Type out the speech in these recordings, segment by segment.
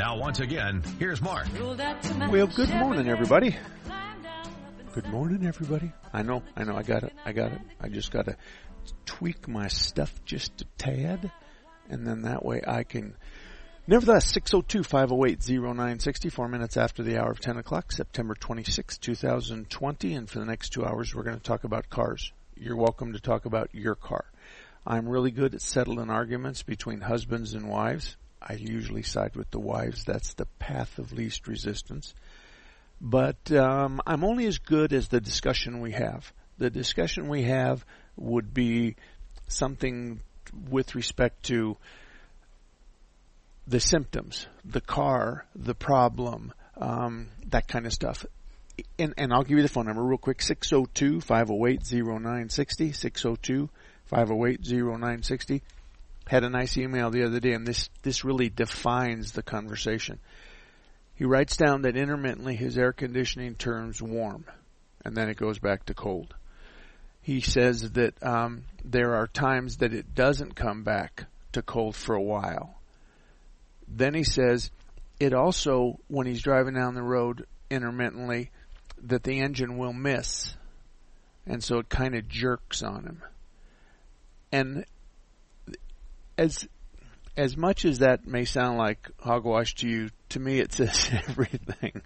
Now, once again, here's Mark. Well, good morning, everybody. Good morning, everybody. I know, I got it. I just got to tweak my stuff just a tad, and then that way I can... Nevertheless, 602-508-0960, 4 minutes after the hour of 10 o'clock, September 26, 2020, and for the next 2 hours we're going to talk about cars. You're welcome to talk about your car. I'm really good at settling arguments between husbands and wives. I usually side with the wives. That's the path of least resistance. But I'm only as good as the discussion we have. The discussion we have would be something with respect to the symptoms, the car, the problem, that kind of stuff. And I'll give you the phone number real quick, 602-508-0960, 602-508-0960. Had a nice email the other day, and this really defines the conversation. He writes down that intermittently his air conditioning turns warm, and then it goes back to cold. He says that there are times that it doesn't come back to cold for a while. Then he says it also, when he's driving down the road intermittently, that the engine will miss, and so it kind of jerks on him. And as much as that may sound like hogwash to you, to me it says everything.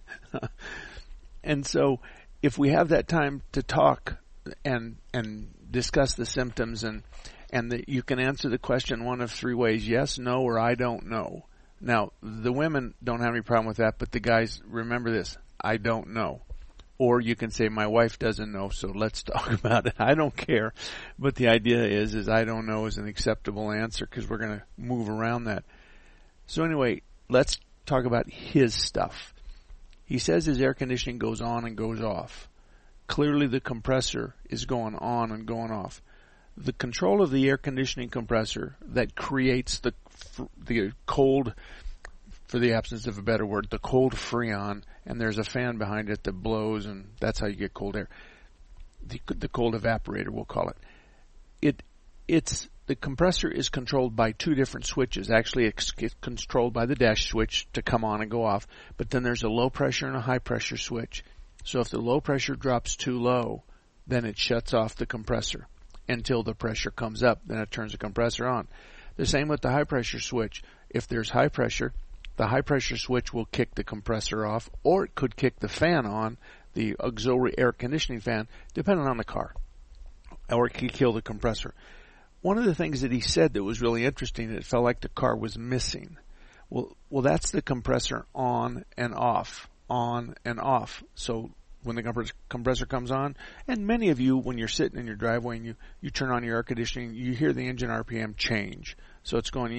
And so if we have that time to talk and discuss the symptoms and that you can answer the question one of three ways, yes, no, or I don't know. Now, the women don't have any problem with that, but the guys, remember this, I don't know. Or you can say, my wife doesn't know, so let's talk about it. I don't care. But the idea is I don't know is an acceptable answer because we're going to move around that. So anyway, let's talk about his stuff. He says his air conditioning goes on and goes off. Clearly the compressor is going on and going off. The control of the air conditioning compressor that creates the cold, for the absence of a better word, the cold freon, and there's a fan behind it that blows, and that's how you get cold air. The cold evaporator, we'll call it. The compressor is controlled by two different switches. Actually, it's controlled by the dash switch to come on and go off, but then there's a low pressure and a high pressure switch. So if the low pressure drops too low, then it shuts off the compressor until the pressure comes up. Then it turns the compressor on. The same with the high pressure switch. If there's high pressure, the high pressure switch will kick the compressor off, or it could kick the fan on, the auxiliary air conditioning fan, depending on the car, or it could kill the compressor. One of the things that he said that was really interesting, it felt like the car was missing. Well, that's the compressor on and off, on and off. So when the compressor comes on, and many of you, when you're sitting in your driveway and you turn on your air conditioning, you hear the engine RPM change. So it's going,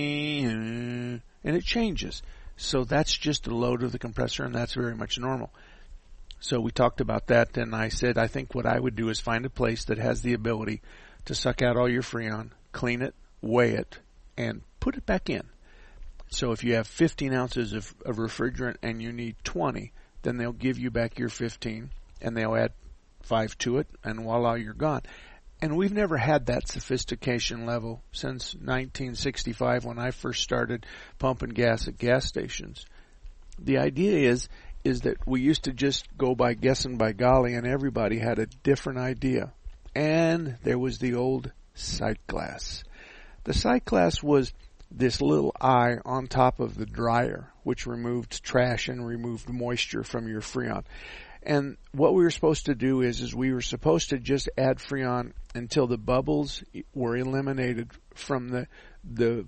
and it changes. So that's just a load of the compressor, and that's very much normal. So we talked about that, and I said I think what I would do is find a place that has the ability to suck out all your Freon, clean it, weigh it, and put it back in. So if you have 15 ounces of refrigerant and you need 20, then they'll give you back your 15, and they'll add 5 to it, and voila, you're gone. And we've never had that sophistication level since 1965 when I first started pumping gas at gas stations. The idea is that we used to just go by guessing by golly, and everybody had a different idea. And there was the old sight glass. The sight glass was this little eye on top of the dryer, which removed trash and removed moisture from your Freon. And what we were supposed to do is we were supposed to just add Freon until the bubbles were eliminated from the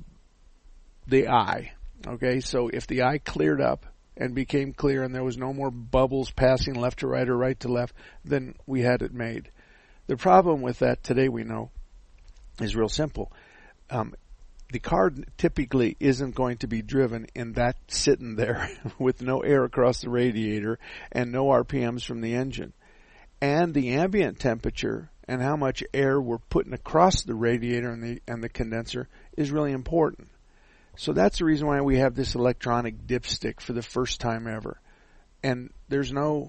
eye. Okay, so if the eye cleared up and became clear and there was no more bubbles passing left to right or right to left, then we had it made. The problem with that today, we know, is real simple. The car typically isn't going to be driven in that sitting there with no air across the radiator and no RPMs from the engine. And the ambient temperature and how much air we're putting across the radiator and the condenser is really important. So that's the reason why we have this electronic dipstick for the first time ever. And there's no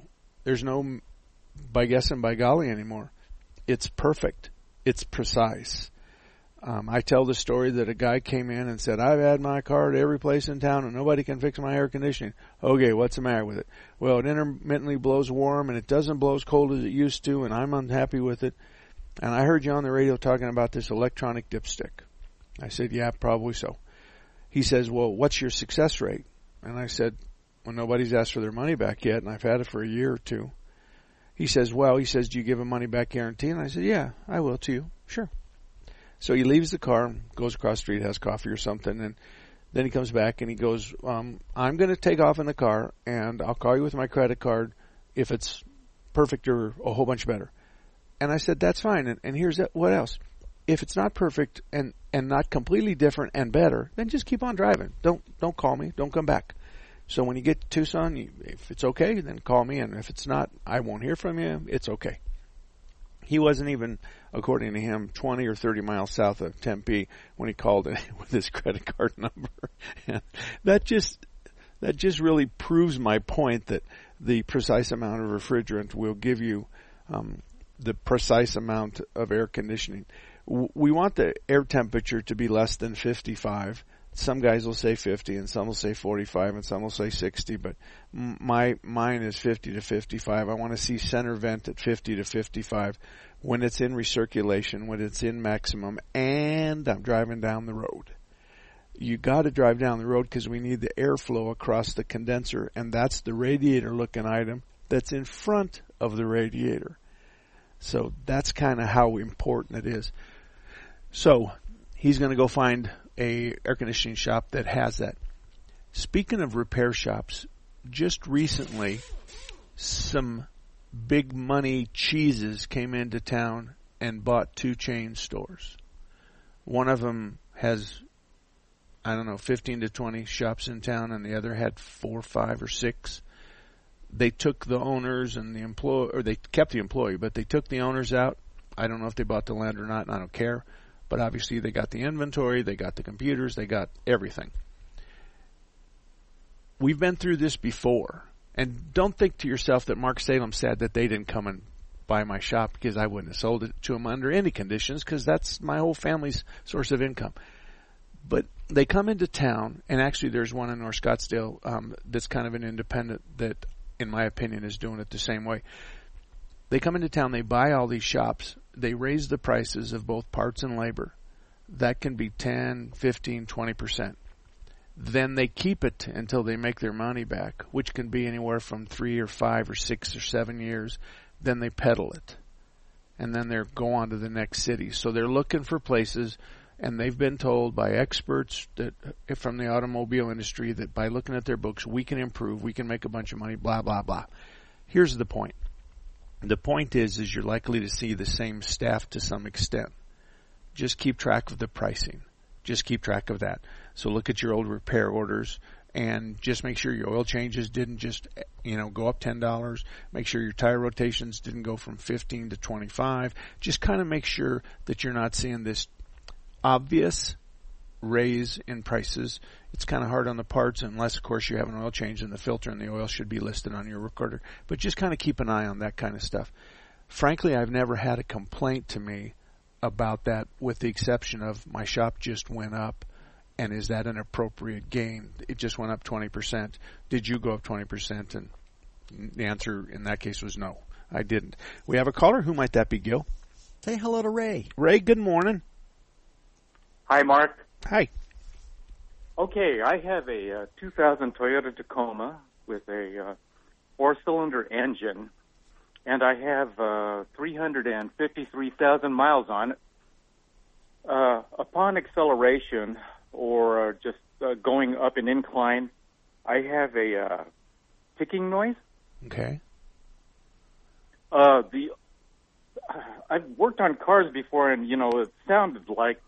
by guess and by golly anymore. It's perfect. It's precise. I tell the story that a guy came in and said, I've had my car to every place in town and nobody can fix my air conditioning. Okay, what's the matter with it? Well, it intermittently blows warm and it doesn't blow as cold as it used to, and I'm unhappy with it. And I heard you on the radio talking about this electronic dipstick. I said, yeah, probably so. He says, well, what's your success rate? And I said, well, nobody's asked for their money back yet, and I've had it for a year or two. He says, do you give a money back guarantee? And I said, yeah, I will to you. Sure. So he leaves the car, goes across the street, has coffee or something, and then he comes back and he goes, I'm going to take off in the car, and I'll call you with my credit card if it's perfect or a whole bunch better. And I said, that's fine. And here's what else. If it's not perfect and not completely different and better, then just keep on driving. Don't call me. Don't come back. So when you get to Tucson, if it's okay, then call me. And if it's not, I won't hear from you. It's okay. He wasn't even, according to him, 20 or 30 miles south of Tempe when he called it with his credit card number. And that just really proves my point that the precise amount of refrigerant will give you the precise amount of air conditioning. We want the air temperature to be less than 55. Some guys will say 50, and some will say 45, and some will say 60, but mine is 50 to 55. I want to see center vent at 50 to 55 when it's in recirculation, when it's in maximum, and I'm driving down the road. You got to drive down the road because we need the airflow across the condenser, and that's the radiator-looking item that's in front of the radiator. So that's kind of how important it is. So he's going to go find a air conditioning shop that has that. Speaking of repair shops, just recently some big money cheeses came into town and bought 2 chain stores. One of them has, 15 to 20 shops in town, and the other had 4, 5, or 6. They took the owners and the employee, or they kept the employee, but they took the owners out. I don't know if they bought the land or not, and I don't care. But obviously they got the inventory, they got the computers, they got everything. We've been through this before. And don't think to yourself that Mark Salem said that they didn't come and buy my shop because I wouldn't have sold it to them under any conditions because that's my whole family's source of income. But they come into town, and actually there's one in North Scottsdale that's kind of an independent that, in my opinion, is doing it the same way. They come into town, they buy all these shops, they raise the prices of both parts and labor. That can be 10, 15, 20%. Then they keep it until they make their money back, which can be anywhere from 3 or 5 or 6 or 7 years. Then they peddle it. And then they go on to the next city. So they're looking for places, and they've been told by experts that from the automobile industry that by looking at their books, we can improve, we can make a bunch of money, blah, blah, blah. Here's the point. The point is you're likely to see the same staff to some extent. Just keep track of the pricing. Just keep track of that. So look at your old repair orders and just make sure your oil changes didn't just, go up $10. Make sure your tire rotations didn't go from 15 to 25. Just kind of make sure that you're not seeing this obvious raise in prices. It's kind of hard on the parts unless, of course, you have an oil change in the filter and the oil should be listed on your recorder. But just kind of keep an eye on that kind of stuff. Frankly, I've never had a complaint to me about that with the exception of my shop just went up, and is that an appropriate gain? It just went up 20%. Did you go up 20%? And the answer in that case was no, I didn't. We have a caller. Who might that be, Gil? Say hello to Ray. Ray, good morning. Hi, Mark. Hi. Okay, I have a 2000 Toyota Tacoma with a 4-cylinder engine, and I have 353,000 miles on it. Upon acceleration or just going up an incline, I have a ticking noise. Okay. I've worked on cars before, and it sounded like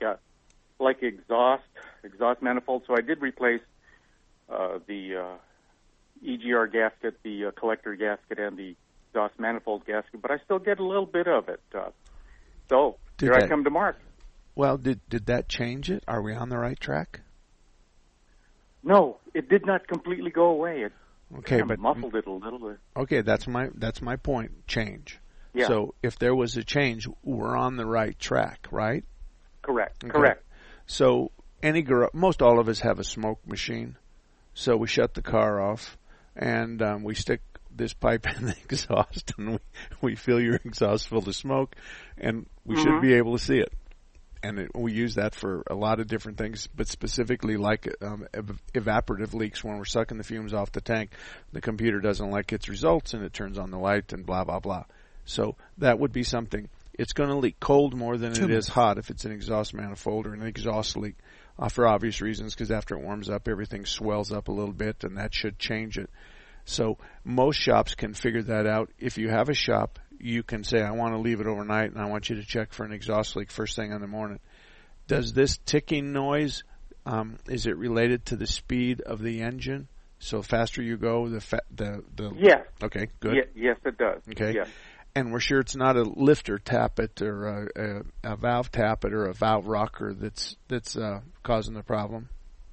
exhaust manifold. So I did replace the EGR gasket, the collector gasket, and the exhaust manifold gasket, but I still get a little bit of it. So here I come to Mark. Well, did that change it? Are we on the right track? No, it did not completely go away. It but muffled it a little bit. Okay, that's my point. Change. Yeah. So if there was a change, we're on the right track, right? Correct. Okay. Correct. So most all of us have a smoke machine. So we shut the car off, and we stick this pipe in the exhaust, and we fill your exhaust full of smoke, and we should be able to see it. And we use that for a lot of different things, but specifically like evaporative leaks when we're sucking the fumes off the tank. The computer doesn't like its results, and it turns on the light and blah, blah, blah. So that would be something. It's going to leak cold more than it is hot if it's an exhaust manifold or an exhaust leak, for obvious reasons, because after it warms up, everything swells up a little bit, and that should change it. So most shops can figure that out. If you have a shop, you can say, I want to leave it overnight, and I want you to check for an exhaust leak first thing in the morning. Does this ticking noise, is it related to the speed of the engine? So the faster you go, the Yes. Okay, good. Yes, it does. Okay. Yes. And we're sure it's not a lifter tappet or a valve tappet or a valve rocker that's causing the problem.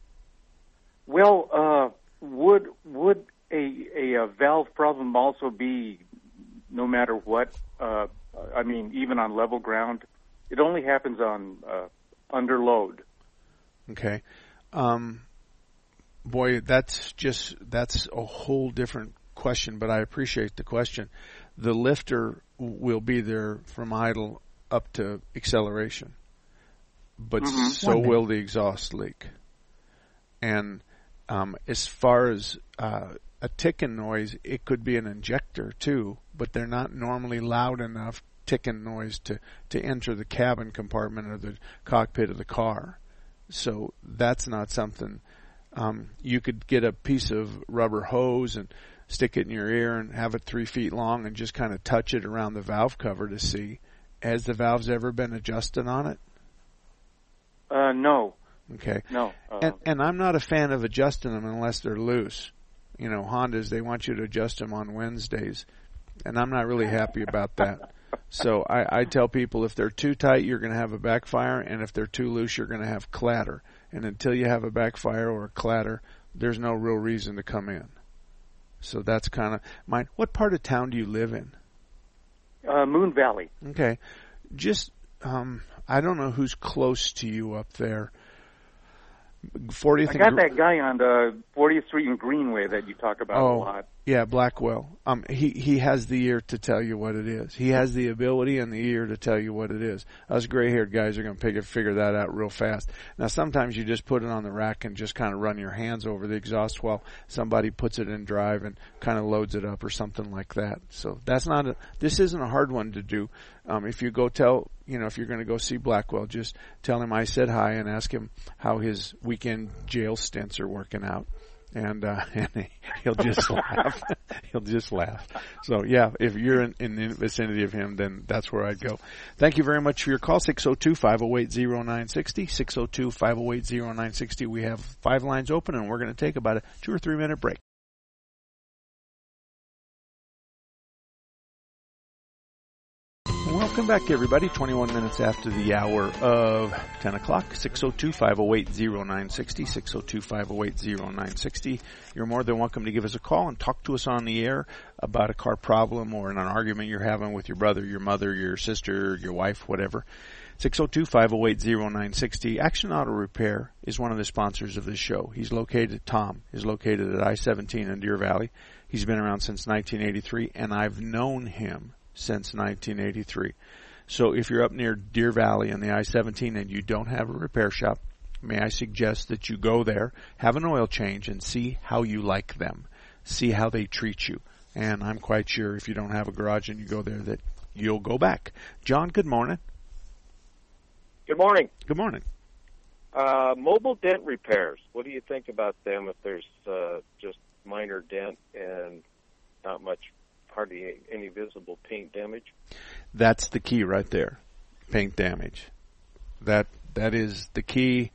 Well, would a valve problem also be no matter what? I mean, even on level ground, it only happens on under load. Okay. Boy, that's a whole different question, but I appreciate the question. The lifter will be there from idle up to acceleration, but so will the exhaust leak. And as far as a ticking noise, it could be an injector too, but they're not normally loud enough ticking noise to enter the cabin compartment or the cockpit of the car. So that's not something. You could get a piece of rubber hose and stick it in your ear and have it 3 feet long and just kind of touch it around the valve cover to see. Has the valves ever been adjusted on it? No. Okay. No. And I'm not a fan of adjusting them unless they're loose. You know, Hondas, they want you to adjust them on Wednesdays, and I'm not really happy about that. So I tell people if they're too tight, you're going to have a backfire, and if they're too loose, you're going to have clatter. And until you have a backfire or a clatter, there's no real reason to come in. So that's kind of mine. What part of town do you live in? Moon Valley. Okay. Just, I don't know who's close to you up there. 40th. I got that guy on the 40th Street and Greenway that you talk about a lot. Yeah, Blackwell. He has the ear to tell you what it is. He has the ability and the ear to tell you what it is. Us gray-haired guys are going to figure that out real fast. Now, sometimes you just put it on the rack and just kind of run your hands over the exhaust while somebody puts it in drive and kind of loads it up or something like that. So this isn't a hard one to do. If you go if you're going to go see Blackwell, just tell him I said hi and ask him how his weekend jail stints are working out. And he'll just laugh. He'll just laugh. So, yeah, if you're in the vicinity of him, then that's where I'd go. Thank you very much for your call, 602-508-0960, 602-508-0960. We have 5 lines open, and we're going to take about a 2 or 3 minute break. Welcome back, everybody. 21 minutes after the hour of 10 o'clock, 602-508-0960, 602-508-0960. You're more than welcome to give us a call and talk to us on the air about a car problem or an argument you're having with your brother, your mother, your sister, your wife, whatever. 602-508-0960. Action Auto Repair is one of the sponsors of this show. Tom is located at I-17 in Deer Valley. He's been around since 1983, and I've known him since 1983. So if you're up near Deer Valley on the I-17 and you don't have a repair shop, may I suggest that you go there, have an oil change, and see how you like them. See how they treat you. And I'm quite sure if you don't have a garage and you go there that you'll go back. John, good morning. Good morning. Good morning. Mobile dent repairs. What do you think about them if there's just minor dent and not much, hardly any visible paint damage? That's the key right there, paint damage. That is the key.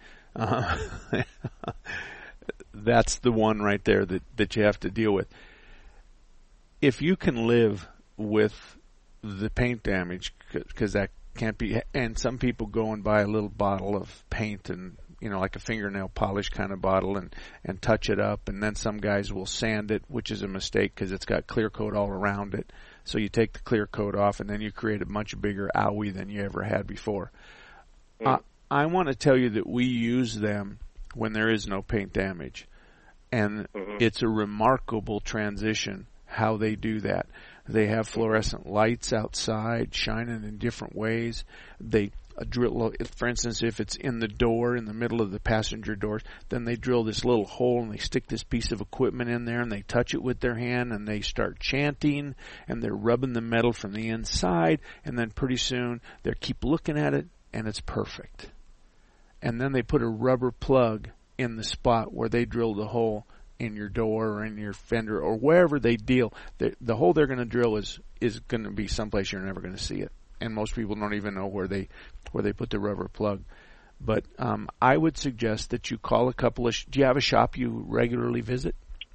That's the one right there that you have to deal with. If you can live with the paint damage, because that can't be, and some people go and buy a little bottle of paint and, like a fingernail polish kind of bottle and touch it up, and then some guys will sand it, which is a mistake because it's got clear coat all around it. So you take the clear coat off and then you create a much bigger owie than you ever had before. I want to tell you that we use them when there is no paint damage. And it's a remarkable transition how they do that. They have fluorescent lights outside shining in different ways. They drill, for instance, if it's in the door, in the middle of the passenger doors, then they drill this little hole and they stick this piece of equipment in there and they touch it with their hand and they start chanting and they're rubbing the metal from the inside, and then pretty soon they keep looking at it and it's perfect. And then they put a rubber plug in the spot where they drill the hole in your door or in your fender or wherever they deal. The hole they're going to drill is going to be someplace you're never going to see it. And most people don't even know where they put the rubber plug. But I would suggest that you call a couple of. Do you have a shop you regularly visit?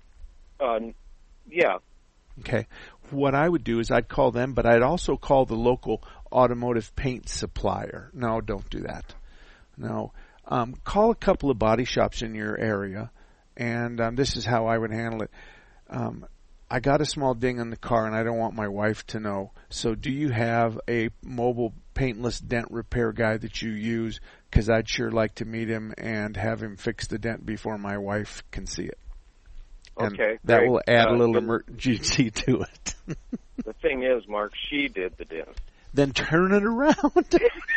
Yeah. Okay. What I would do is I'd call them, but I'd also call the local automotive paint supplier. No, don't do that. No. Call a couple of body shops in your area, and this is how I would handle it. I got a small ding in the car, and I don't want my wife to know. So do you have a mobile paintless dent repair guy that you use? Because I'd sure like to meet him and have him fix the dent before my wife can see it. And okay. that great. will add a little emergency to it. The thing is, Mark, she did the dent. Then turn it around.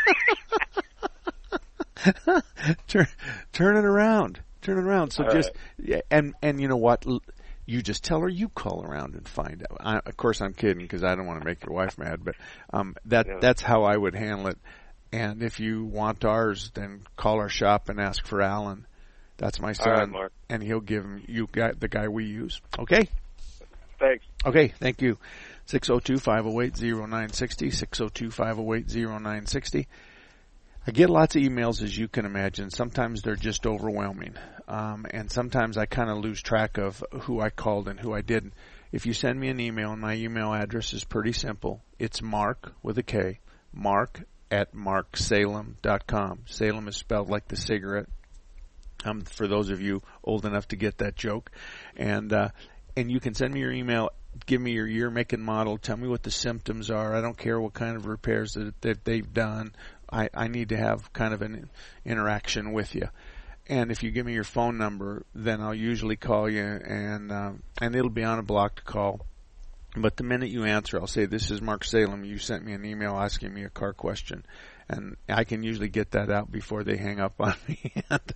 Turn it around. Turn it around. So all just, right. and you know what? You just tell her you call around and find out. Of course, I'm kidding because I don't want to make your wife mad, but that's how I would handle it. And if you want ours, then call our shop and ask for Alan. That's my son, all right, Mark. and he'll give the guy we use. Okay? Thanks. Okay, thank you. 602-508-0960, 602-508-0960. I get lots of emails, as you can imagine. Sometimes they're just overwhelming. And sometimes I kind of lose track of who I called and who I didn't. If you send me an email, and my email address is pretty simple. It's Mark with a K, mark@marksalem.com. Salem is spelled like the cigarette. For those of you old enough to get that joke. And you can send me your email. Give me your year, make, and model. Tell me what the symptoms are. I don't care what kind of repairs that they've done. I need to have kind of an interaction with you. And if you give me your phone number, then I'll usually call you, and it'll be on a blocked call. But the minute you answer, I'll say, "This is Mark Salem. You sent me an email asking me a car question." And I can usually get that out before they hang up on me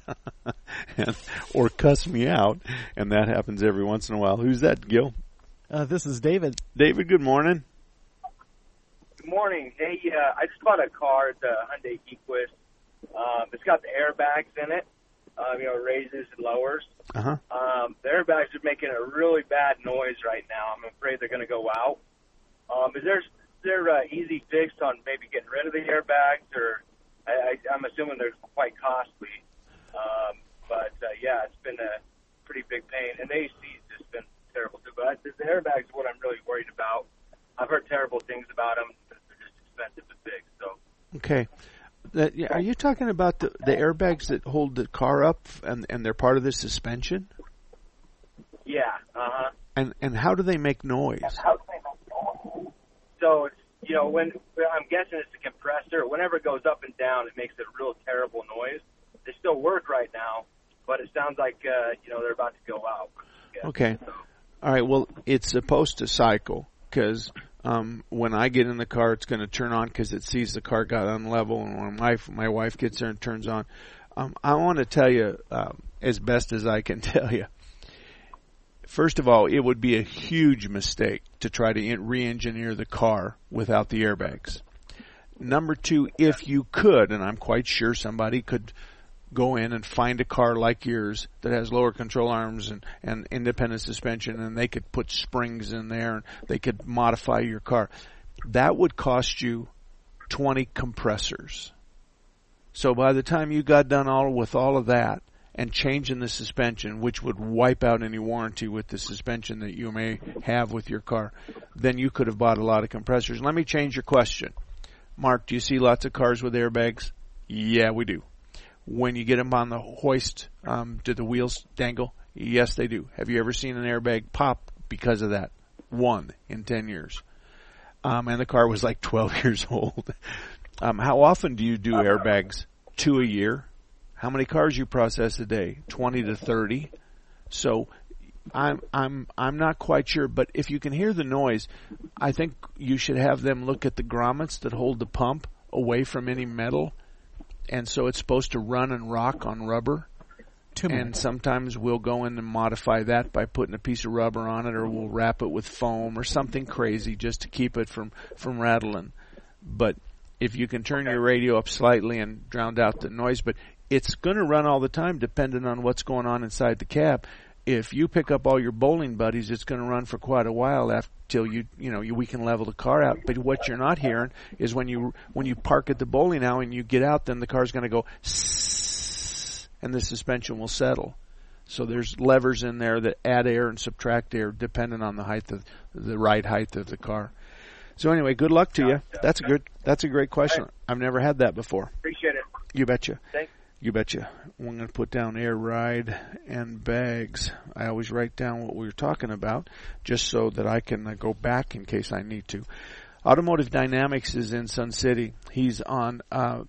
or cuss me out. And that happens every once in a while. Who's that, Gil? This is David. David, good morning. Good morning. Hey, I just bought a car, it's a Hyundai Equus. It's got the airbags in it, raises and lowers. Uh-huh. The airbags are making a really bad noise right now. I'm afraid they're going to go out. Is there easy fix on maybe getting rid of the airbags, or I'm assuming they're quite costly. It's been a pretty big pain, and the AC's just been terrible too. But the airbags are what I'm really worried about. I've heard terrible things about them. They're just expensive and big. So. Okay. Are you talking about the airbags that hold the car up and they're part of the suspension? Yeah. Uh-huh. And how do they make noise? So it's when I'm guessing it's the compressor. Whenever it goes up and down, it makes a real terrible noise. They still work right now, but it sounds like they're about to go out. Okay. All right. Well, it's supposed to cycle because when I get in the car, it's going to turn on because it sees the car got unlevel, and when my wife gets there and turns on, I want to tell you as best as I can tell you. First of all, it would be a huge mistake to try to re-engineer the car without the airbags. Number two, if you could, and I'm quite sure somebody could go in and find a car like yours that has lower control arms and independent suspension, and they could put springs in there and they could modify your car. That would cost you 20 compressors. So by the time you got done with all of that and changing the suspension, which would wipe out any warranty with the suspension that you may have with your car, then you could have bought a lot of compressors. Let me change your question. Mark, do you see lots of cars with airbags? Yeah, we do. When you get them on the hoist, do the wheels dangle? Yes, they do. Have you ever seen an airbag pop because of that? 1 in 10 years. And the car was like 12 years old. How often do you do airbags 2 a year. How many cars you process a day? 20 to 30. So I'm not quite sure, but if you can hear the noise, I think you should have them look at the grommets that hold the pump away from any metal, and so it's supposed to run and rock on rubber. And sometimes we'll go in and modify that by putting a piece of rubber on it, or we'll wrap it with foam or something crazy just to keep it from rattling. But if you can turn your radio up slightly and drown out the noise, but it's going to run all the time depending on what's going on inside the cab. If you pick up all your bowling buddies, it's going to run for quite a while till we can level the car out. But what you're not hearing is when you park at the bowling alley and you get out, then the car's going to go and the suspension will settle. So there's levers in there that add air and subtract air depending on the ride height of the car. So anyway, good luck to you. That's a great question. I've never had that before. Appreciate it. You betcha. Thanks. You betcha. I'm going to put down air, ride, and bags. I always write down what we were talking about just so that I can go back in case I need to. Automotive Dynamics is in Sun City. He's on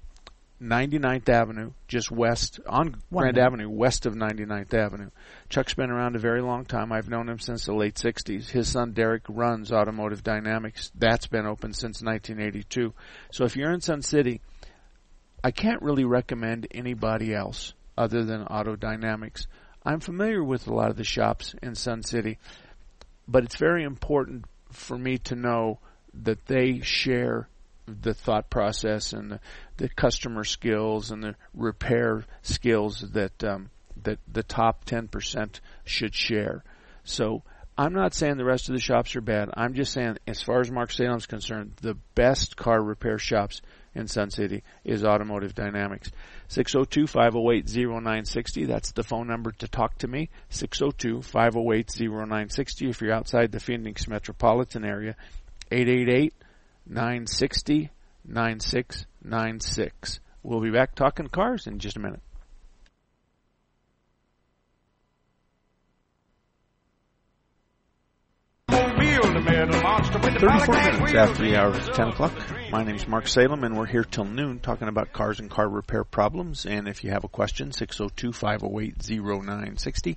99th Avenue, just west, on Grand Avenue, west of 99th Avenue. Chuck's been around a very long time. I've known him since the late 60s. His son Derek runs Automotive Dynamics. That's been open since 1982. So if you're in Sun City, I can't really recommend anybody else other than Auto Dynamics. I'm familiar with a lot of the shops in Sun City, but it's very important for me to know that they share the thought process and the customer skills and the repair skills that the top 10% should share. So I'm not saying the rest of the shops are bad. I'm just saying, as far as Mark Salem's concerned, the best car repair shops in Sun City is Automotive Dynamics. 602-508-0960. That's the phone number to talk to me. 602-508-0960. If you're outside the Phoenix metropolitan area, 888-960-9696. We'll be back talking cars in just a minute. 34 minutes after the hour of 10 o'clock. My name's Mark Salem, and we're here till noon talking about cars and car repair problems. And if you have a question, 602-508-0960.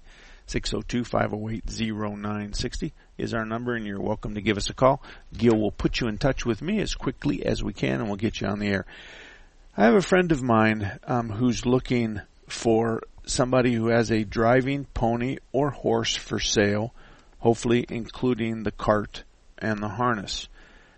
602-508-0960 is our number, and you're welcome to give us a call. Gil will put you in touch with me as quickly as we can, and we'll get you on the air. I have a friend of mine who's looking for somebody who has a driving pony or horse for sale, hopefully including the cart and the harness.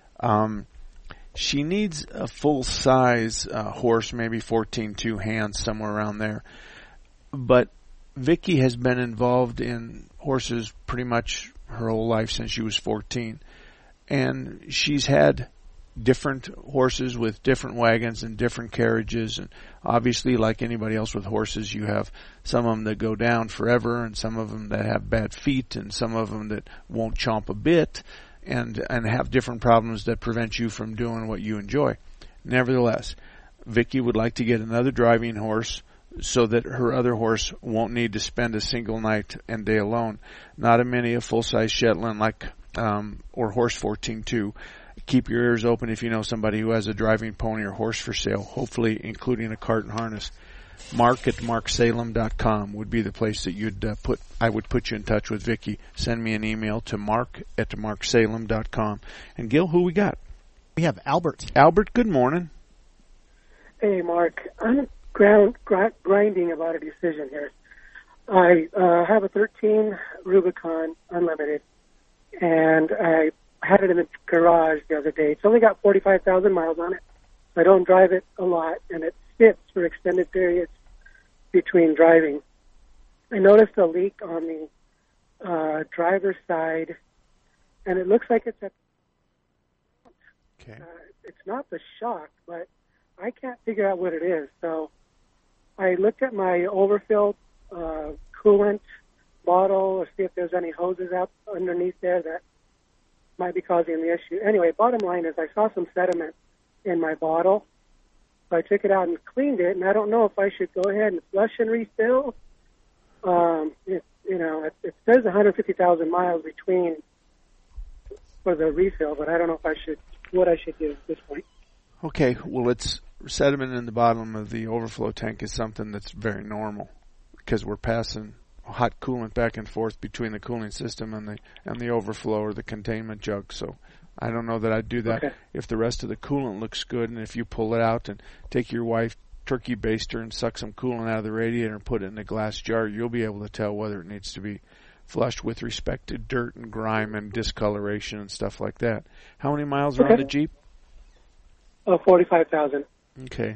She needs a full-size horse, maybe 14.2 hands, somewhere around there. But Vicky has been involved in horses pretty much her whole life since she was 14. And she's had different horses with different wagons and different carriages. And obviously, like anybody else with horses, you have some of them that go down forever and some of them that have bad feet and some of them that won't chomp a bit and have different problems that prevent you from doing what you enjoy. Nevertheless, Vicky would like to get another driving horse so that her other horse won't need to spend a single night and day alone. Not a mini, a full-size Shetland or horse 14.2. Keep your ears open if you know somebody who has a driving pony or horse for sale, hopefully including a cart and harness. Mark at marksalem.com would be the place that I would put you in touch with Vicky. Send me an email to mark at marksalem.com. And Gil, who we got? We have Albert. Albert, good morning. Hey, Mark. I'm grinding about a decision here. I have a 13 Rubicon Unlimited, and I had it in the garage the other day. It's only got 45,000 miles on it. I don't drive it a lot, and it sits for extended periods between driving. I noticed a leak on the driver's side, and it looks like it's at... Okay. It's not the shock, but I can't figure out what it is. So I looked at my overfilled coolant bottle to see if there's any hoses out underneath there that might be causing the issue. Anyway, bottom line is I saw some sediment in my bottle, so I took it out and cleaned it, and I don't know if I should go ahead and flush and refill. It says 150,000 miles between for the refill, but I don't know what I should do at this point. Okay, well, sediment in the bottom of the overflow tank is something that's very normal because we're passing hot coolant back and forth between the cooling system and the overflow or the containment jug. So I don't know that I'd do that. Okay. If the rest of the coolant looks good, and if you pull it out and take your wife turkey baster and suck some coolant out of the radiator and put it in a glass jar, you'll be able to tell whether it needs to be flushed with respect to dirt and grime and discoloration and stuff like that. How many miles are on the Jeep? 45,000. Okay.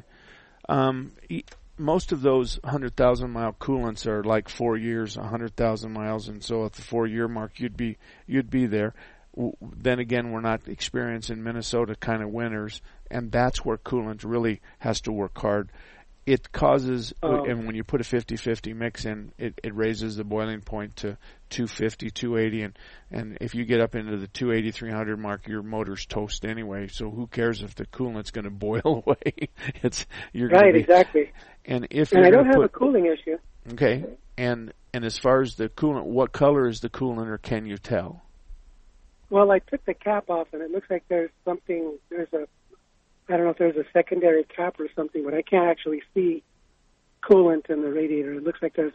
Most of those 100,000 mile coolants are like 4 years, 100,000 miles, and so at the 4 year mark you'd be there. Then again, we're not experiencing Minnesota kind of winters, and that's where coolant really has to work hard. It causes, and when you put a 50-50 mix in, it raises the boiling point to 250, 280, and if you get up into the 280, 300 mark, your motor's toast anyway. So who cares if the coolant's going to boil away? You're right, exactly. And if I don't have a cooling issue. Okay, and as far as the coolant, what color is the coolant, or can you tell? Well, I took the cap off, and it looks like there's I don't know if there's a secondary cap or something, but I can't actually see coolant in the radiator. It looks like there's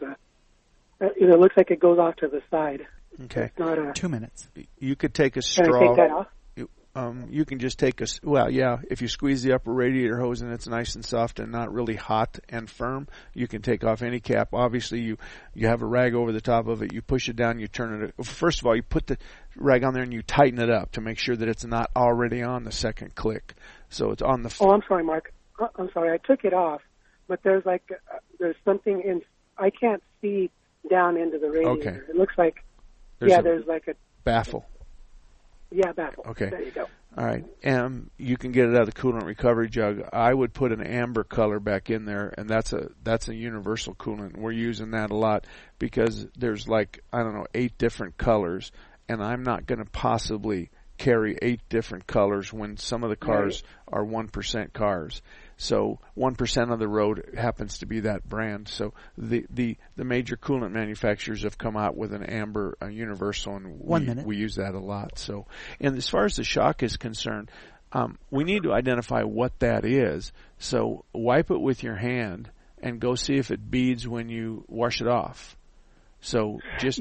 it looks like it goes off to the side. Okay. It's not 2 minutes. You could take a straw. Can I take that off? You can just take if you squeeze the upper radiator hose and it's nice and soft and not really hot and firm, you can take off any cap. Obviously, you have a rag over the top of it, you push it down, you turn it. First of all, you put the rag on there and you tighten it up to make sure that it's not already on the second click. So it's on the... I'm sorry, Mark. I'm sorry. I took it off, but there's something in... I can't see down into the radiator. Okay. It looks like... there's like a... Baffle. Yeah, baffle. Okay. There you go. All right. You can get it out of the coolant recovery jug. I would put an amber color back in there, and that's a universal coolant. We're using that a lot because there's 8 different colors, and I'm not going to possibly carry 8 different colors when some of the cars are 1% cars. So 1% of the road happens to be that brand. So the major coolant manufacturers have come out with an amber universal, and we use that a lot. So, and as far as the shock is concerned, we need to identify what that is. So wipe it with your hand and go see if it beads when you wash it off. So just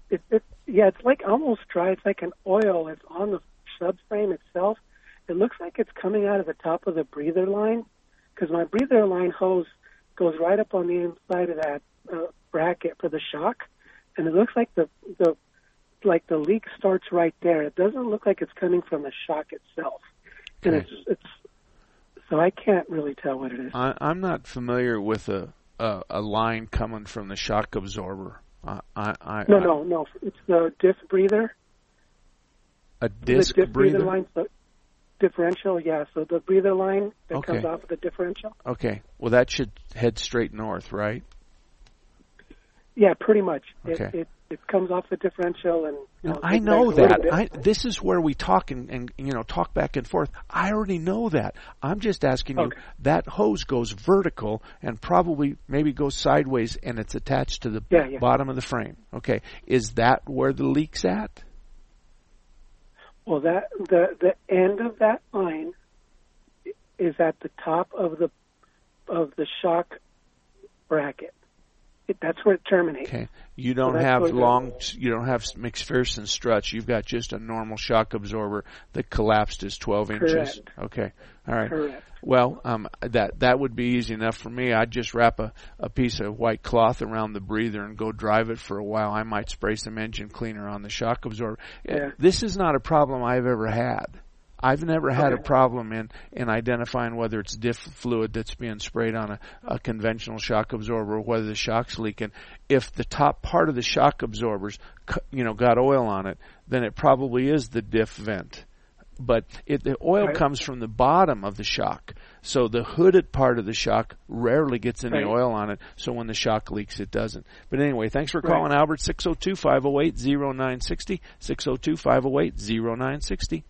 it's like almost dry. It's like an oil. It's on the subframe itself. It looks like it's coming out of the top of the breather line, because my breather line hose goes right up on the inside of that bracket for the shock, and it looks like the leak starts right there. It doesn't look like it's coming from the shock itself, and it's so I can't really tell what it is. I'm not familiar with a line coming from the shock absorber. No. It's the diff breather. A disc breather line, differential, yeah. So the breather line that comes off of the differential. Okay. Well, that should head straight north, right? Yeah, pretty much. Okay. It comes off the differential, and I know that. This is where we talk and talk back and forth. I already know that. I'm just asking you. That hose goes vertical and probably maybe goes sideways, and it's attached to the bottom of the frame. Okay. Is that where the leak's at? Well, the end of that line is at the top of the shock bracket. That's where it terminates. Okay. You don't have you don't have McPherson struts. You've got just a normal shock absorber that collapsed is 12 inches. Correct. Okay. All right. Correct. Well, that would be easy enough for me. I'd just wrap a piece of white cloth around the breather and go drive it for a while. I might spray some engine cleaner on the shock absorber. Yeah. This is not a problem I've ever had. I've never had a problem in identifying whether it's diff fluid that's being sprayed on a conventional shock absorber or whether the shock's leaking. If the top part of the shock absorbers, got oil on it, then it probably is the diff vent. But the oil comes from the bottom of the shock. So the hooded part of the shock rarely gets any oil on it. So when the shock leaks, it doesn't. But anyway, thanks for calling, Albert. 602-508-0960. 602-508-0960.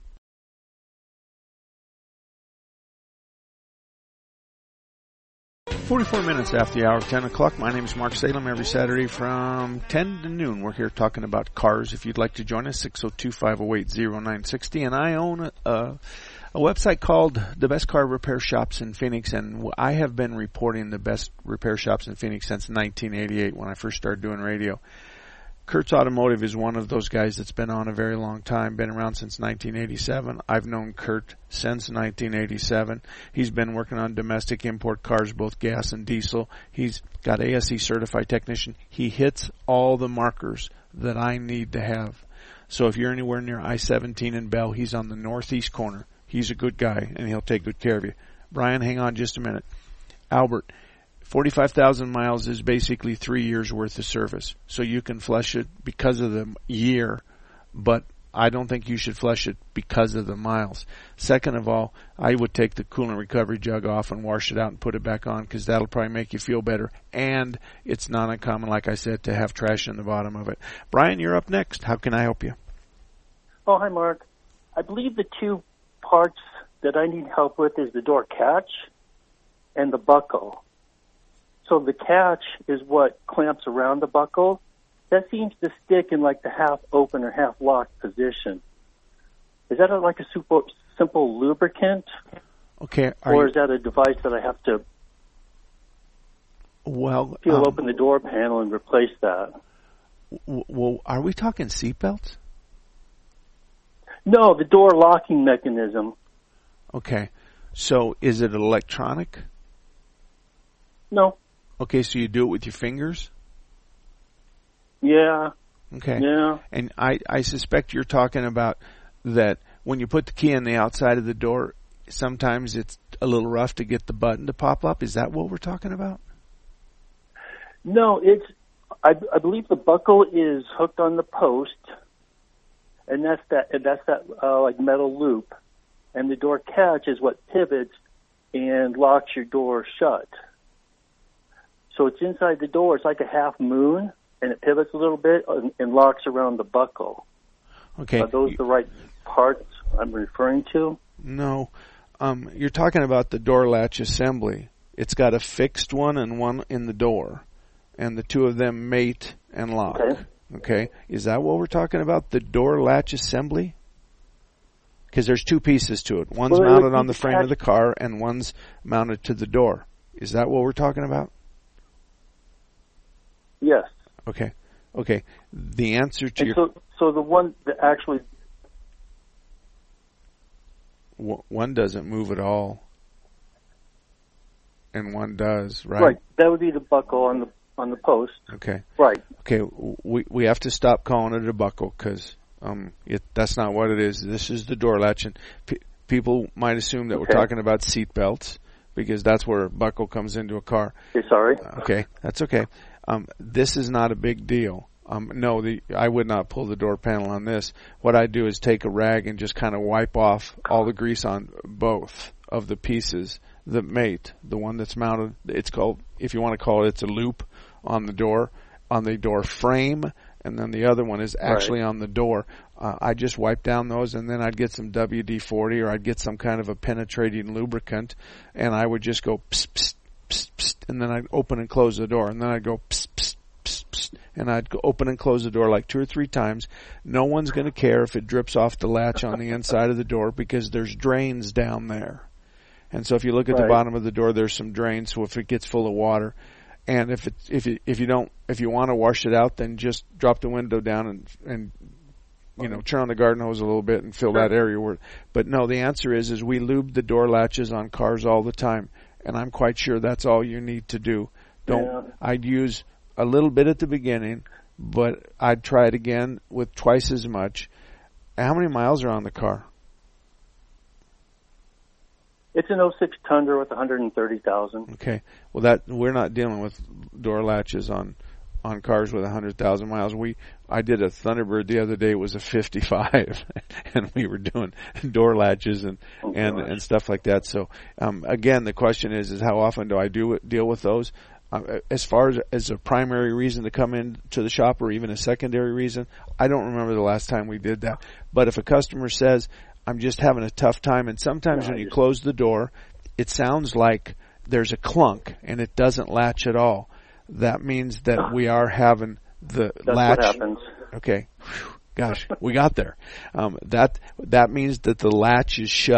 44 minutes after the hour of 10 o'clock. My name is Mark Salem. Every Saturday from 10 to noon, we're here talking about cars. If you'd like to join us, 602-508-0960. And I own A website called The Best Car Repair Shops in Phoenix, and I have been reporting the best repair shops in Phoenix since 1988 when I first started doing radio. Kurt's Automotive is one of those guys that's been on a very long time, been around since 1987. I've known Kurt since 1987. He's been working on domestic import cars, both gas and diesel. He's got ASE certified technician. He hits all the markers that I need to have. So if you're anywhere near I-17 in Bell, he's on the northeast corner. He's a good guy, and he'll take good care of you. Brian, hang on just a minute. Albert, 45,000 miles is basically 3 years worth of service. So you can flush it because of the year, but I don't think you should flush it because of the miles. Second of all, I would take the coolant recovery jug off and wash it out and put it back on, because that'll probably make you feel better. And it's not uncommon, like I said, to have trash in the bottom of it. Brian, you're up next. How can I help you? Oh, hi, Mark. I believe the two parts that I need help with is the door catch and the buckle. So the catch is what clamps around the buckle. That seems to stick in like the half open or half locked position. Is that like a simple lubricant? Okay. Or is that a device that I have to peel open the door panel and replace that? Well, are we talking seatbelts? No, the door locking mechanism. Okay. So is it electronic? No. Okay, so you do it with your fingers? Yeah. Okay. Yeah. And I suspect you're talking about that when you put the key on the outside of the door, sometimes it's a little rough to get the button to pop up. Is that what we're talking about? No, I believe the buckle is hooked on the post, and that's that like metal loop, and the door catch is what pivots and locks your door shut. So it's inside the door. It's like a half moon, and it pivots a little bit and locks around the buckle. Okay. Are those the right parts I'm referring to? No. You're talking about the door latch assembly. It's got a fixed one and one in the door, and the two of them mate and lock. Okay. Is that what we're talking about, the door latch assembly? Because there's two pieces to it. One's mounted on the frame of the car, and one's mounted to the door. Is that what we're talking about? Yes. Okay. The answer to so the one that actually one doesn't move at all, and one does, right? Right. That would be the buckle on the post. Okay. Right. Okay. We have to stop calling it a buckle, because that's not what it is. This is the door latch, and people might assume that we're talking about seat belts, because that's where a buckle comes into a car. Okay, sorry. Okay, that's okay. This is not a big deal. No, I would not pull the door panel on this. What I do is take a rag and just kind of wipe off all the grease on both of the pieces that mate. The one that's mounted, it's called, if you want to call it, it's a loop on the door frame, and then the other one is actually on the door. I just wipe down those, and then I'd get some WD-40, or I'd get some kind of a penetrating lubricant, and I would just go psst, psst, psst, psst, and then I'd open and close the door, and then I'd go psst, psst, psst, psst, and I'd go open and close the door like 2 or 3 times. No one's going to care if it drips off the latch on the inside of the door, because there's drains down there. And so if you look at the bottom of the door, there's some drains, so if it gets full of water, and if you want to wash it out, then just drop the window down and turn on the garden hose a little bit and fill that area. But no, the answer is we lube the door latches on cars all the time, and I'm quite sure that's all you need to do. I'd use a little bit at the beginning, but I'd try it again with twice as much. How many miles are on the car? It's an 06 Tundra with 130,000. Okay. Well, we're not dealing with door latches on cars with 100,000 miles. I did a Thunderbird the other day. It was a 55, and we were doing door latches and stuff like that. So again, the question is how often do I deal with those? As far as a primary reason to come in to the shop, or even a secondary reason, I don't remember the last time we did that. But if a customer says, I'm just having a tough time, and sometimes when you close the door, it sounds like there's a clunk and it doesn't latch at all. That means that we are having the latch. That's what happens. Okay. Gosh, we got there. That means that the latch is shut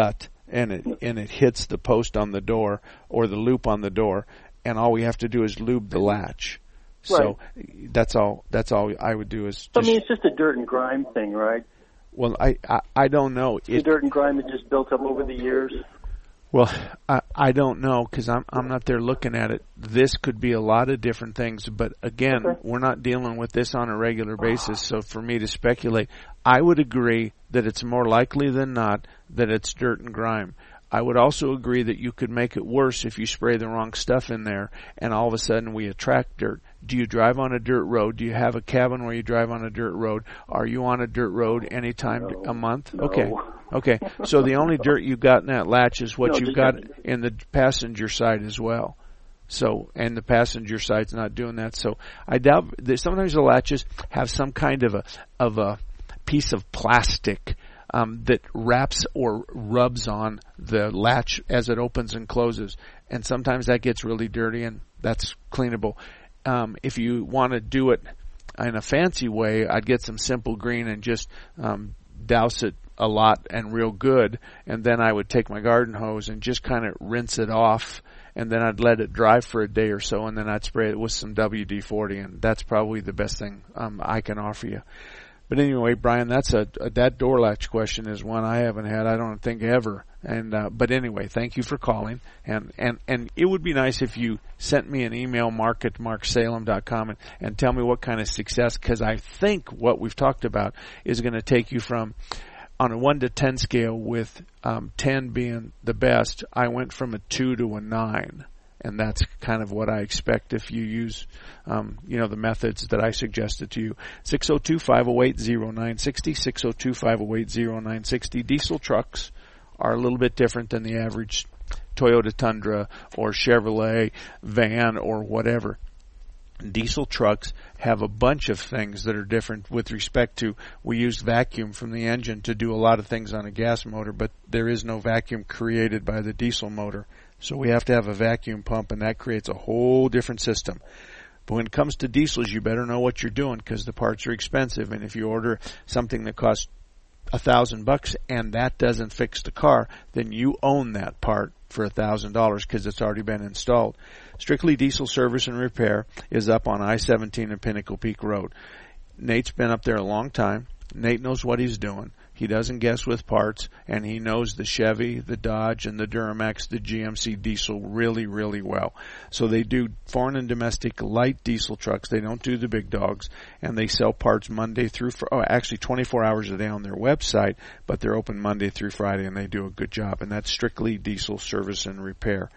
and it hits the post on the door or the loop on the door, and all we have to do is lube the latch. So that's all I would do is I mean, it's just a dirt and grime thing, right? Well, I don't know. The dirt and grime is just built up over the years. Well, I don't know because I'm not there looking at it. This could be a lot of different things, but again, we're not dealing with this on a regular basis. So for me to speculate, I would agree that it's more likely than not that it's dirt and grime. I would also agree that you could make it worse if you spray the wrong stuff in there and all of a sudden we attract dirt. Do you drive on a dirt road? Do you have a cabin where you drive on a dirt road? Are you on a dirt road any time a month? No. Okay. So the only dirt you got in that latch is what you've got in the passenger side as well. So, and the passenger side's not doing that. So I doubt that sometimes the latches have some kind of a piece of plastic that wraps or rubs on the latch as it opens and closes. And sometimes that gets really dirty and that's cleanable. If you want to do it in a fancy way, I'd get some Simple Green and just douse it a lot and real good. And then I would take my garden hose and just kind of rinse it off. And then I'd let it dry for a day or so. And then I'd spray it with some WD-40. And that's probably the best thing I can offer you. But anyway, Brian, that's that door latch question is one I haven't had, I don't think, ever. And but anyway, thank you for calling. And it would be nice if you sent me an email, mark@marksalem.com, and tell me what kind of success, because I think what we've talked about is going to take you from, on a 1 to 10 scale, with 10 being the best, I went from a 2 to a 9. And that's kind of what I expect if you use, the methods that I suggested to you. 602-508-0960, 602-508-0960. Diesel trucks are a little bit different than the average Toyota Tundra or Chevrolet van or whatever. Diesel trucks have a bunch of things that are different with respect to, we use vacuum from the engine to do a lot of things on a gas motor, but there is no vacuum created by the diesel motor. So we have to have a vacuum pump, and that creates a whole different system. But when it comes to diesels, you better know what you're doing because the parts are expensive. And if you order something that costs $1,000 and that doesn't fix the car, then you own that part for $1,000 because it's already been installed. Strictly Diesel Service and Repair is up on I-17 and Pinnacle Peak Road. Nate's been up there a long time. Nate knows what he's doing. He doesn't guess with parts, and he knows the Chevy, the Dodge, and the Duramax, the GMC diesel really, really well. So they do foreign and domestic light diesel trucks. They don't do the big dogs, and they sell parts Monday through, actually 24 hours a day on their website, but they're open Monday through Friday, and they do a good job, and that's Strictly Diesel Service and Repair.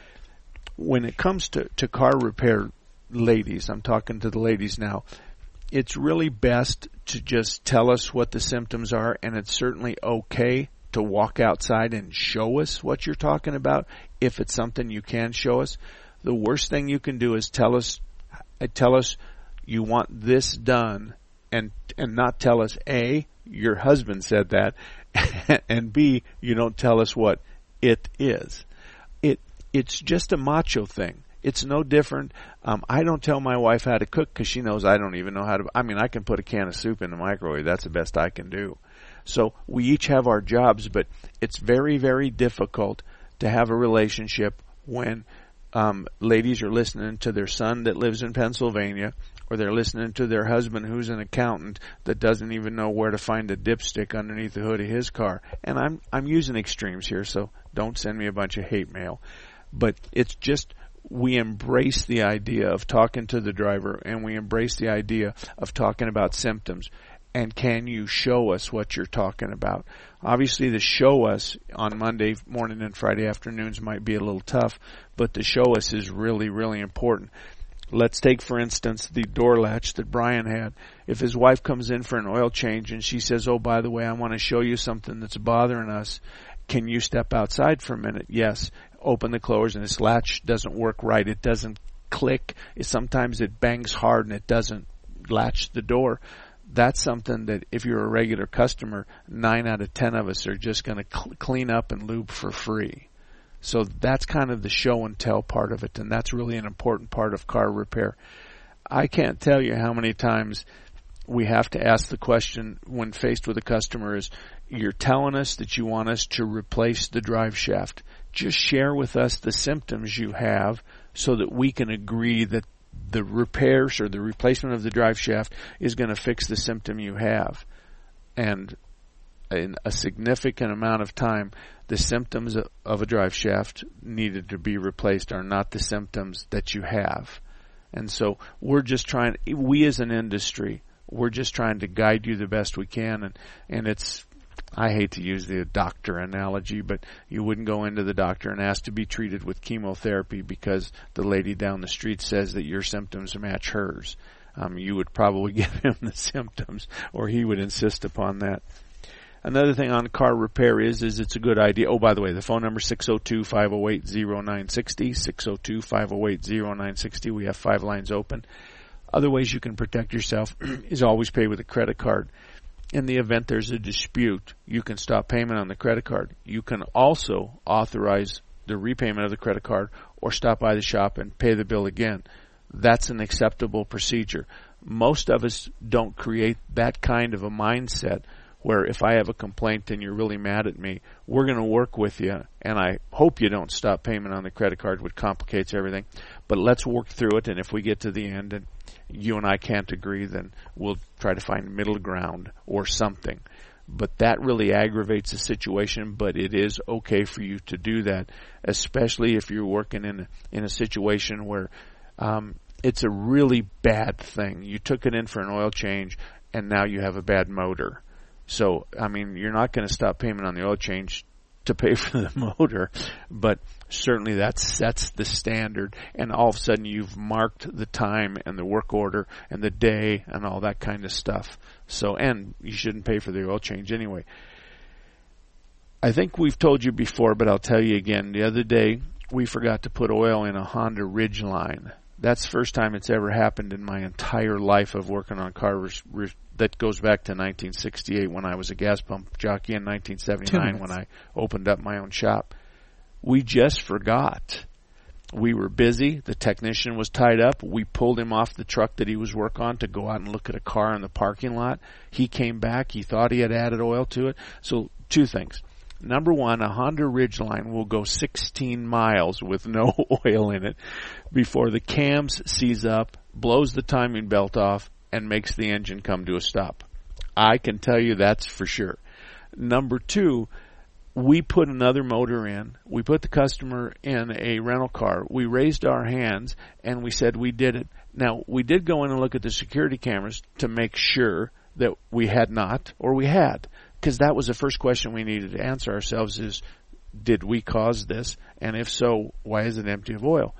When it comes to car repair, ladies, I'm talking to the ladies now, it's really best to just tell us what the symptoms are, and it's certainly okay to walk outside and show us what you're talking about if it's something you can show us. The worst thing you can do is tell us you want this done and not tell us, A, your husband said that, and B, you don't tell us what it is. It's just a macho thing. It's no different. I don't tell my wife how to cook because she knows I don't even know how to. I mean, I can put a can of soup in the microwave. That's the best I can do. So we each have our jobs, but it's very, very difficult to have a relationship when ladies are listening to their son that lives in Pennsylvania, or they're listening to their husband who's an accountant that doesn't even know where to find a dipstick underneath the hood of his car. And I'm using extremes here, so don't send me a bunch of hate mail. But it's just, we embrace the idea of talking to the driver, and we embrace the idea of talking about symptoms. And can you show us what you're talking about? Obviously, the show us on Monday morning and Friday afternoons might be a little tough, but the show us is really, really important. Let's take, for instance, the door latch that Brian had. If his wife comes in for an oil change and she says, oh, by the way, I want to show you something that's bothering us. Can you step outside for a minute? Yes. Open the closers, and this latch doesn't work right. It doesn't click. Sometimes it bangs hard and it doesn't latch the door. That's something that if you're a regular customer, 9 out of 10 of us are just going to clean up and lube for free. So that's kind of the show and tell part of it, and that's really an important part of car repair. I can't tell you how many times we have to ask the question when faced with a customer is, you're telling us that you want us to replace the drive shaft. Just share with us the symptoms you have so that we can agree that the repairs or the replacement of the drive shaft is going to fix the symptom you have. And in a significant amount of time, the symptoms of a drive shaft needed to be replaced are not the symptoms that you have. And so we're just trying, we as an industry, we're just trying to guide you the best we can. And it's, I hate to use the doctor analogy, but you wouldn't go into the doctor and ask to be treated with chemotherapy because the lady down the street says that your symptoms match hers. You would probably give him the symptoms, or he would insist upon that. Another thing on car repair is it's a good idea. Oh, by the way, the phone number is 602-508-0960, 602-508-0960. We have 5 lines open. Other ways you can protect yourself is always pay with a credit card. In the event there's a dispute, you can stop payment on the credit card. You can also authorize the repayment of the credit card or stop by the shop and pay the bill again. That's an acceptable procedure. Most of us don't create that kind of a mindset where if I have a complaint and you're really mad at me, we're going to work with you, and I hope you don't stop payment on the credit card, which complicates everything. But let's work through it, and if we get to the end and you and I can't agree, then we'll try to find middle ground or something. But that really aggravates the situation, but it is okay for you to do that, especially if you're working in a situation where it's a really bad thing. You took it in for an oil change, and now you have a bad motor. So, I mean, you're not going to stop payment on the oil change to pay for the motor, but certainly that sets the standard, and all of a sudden you've marked the time and the work order and the day and all that kind of stuff. So, and you shouldn't pay for the oil change anyway. I think we've told you before, but I'll tell you again. The other day, we forgot to put oil in a Honda Ridgeline. That's the first time it's ever happened in my entire life of working on cars. That goes back to 1968 when I was a gas pump jockey, and 1979 when I opened up my own shop. We just forgot. We were busy. The technician was tied up. We pulled him off the truck that he was working on to go out and look at a car in the parking lot. He came back. He thought he had added oil to it. So 2 things. Number 1, a Honda Ridgeline will go 16 miles with no oil in it before the cams seize up, blows the timing belt off, and makes the engine come to a stop. I can tell you that's for sure. Number 2, we put another motor in. We put the customer in a rental car. We raised our hands, and we said we did it. Now, we did go in and look at the security cameras to make sure that we had not, or we had, because that was the first question we needed to answer ourselves is, did we cause this? And if so, why is it empty of oil?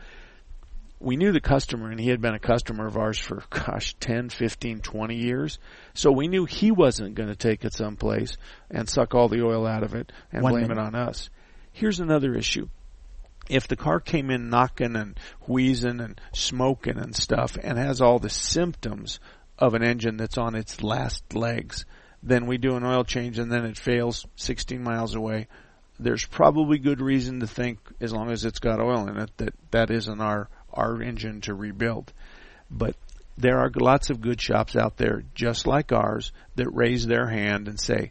We knew the customer, and he had been a customer of ours for, 10, 15, 20 years. So we knew he wasn't going to take it someplace and suck all the oil out of it and blame it on us. Here's another issue. If the car came in knocking and wheezing and smoking and stuff and has all the symptoms of an engine that's on its last legs, then we do an oil change and then it fails 16 miles away. There's probably good reason to think, as long as it's got oil in it, that isn't our engine to rebuild. But there are lots of good shops out there, just like ours, that raise their hand and say,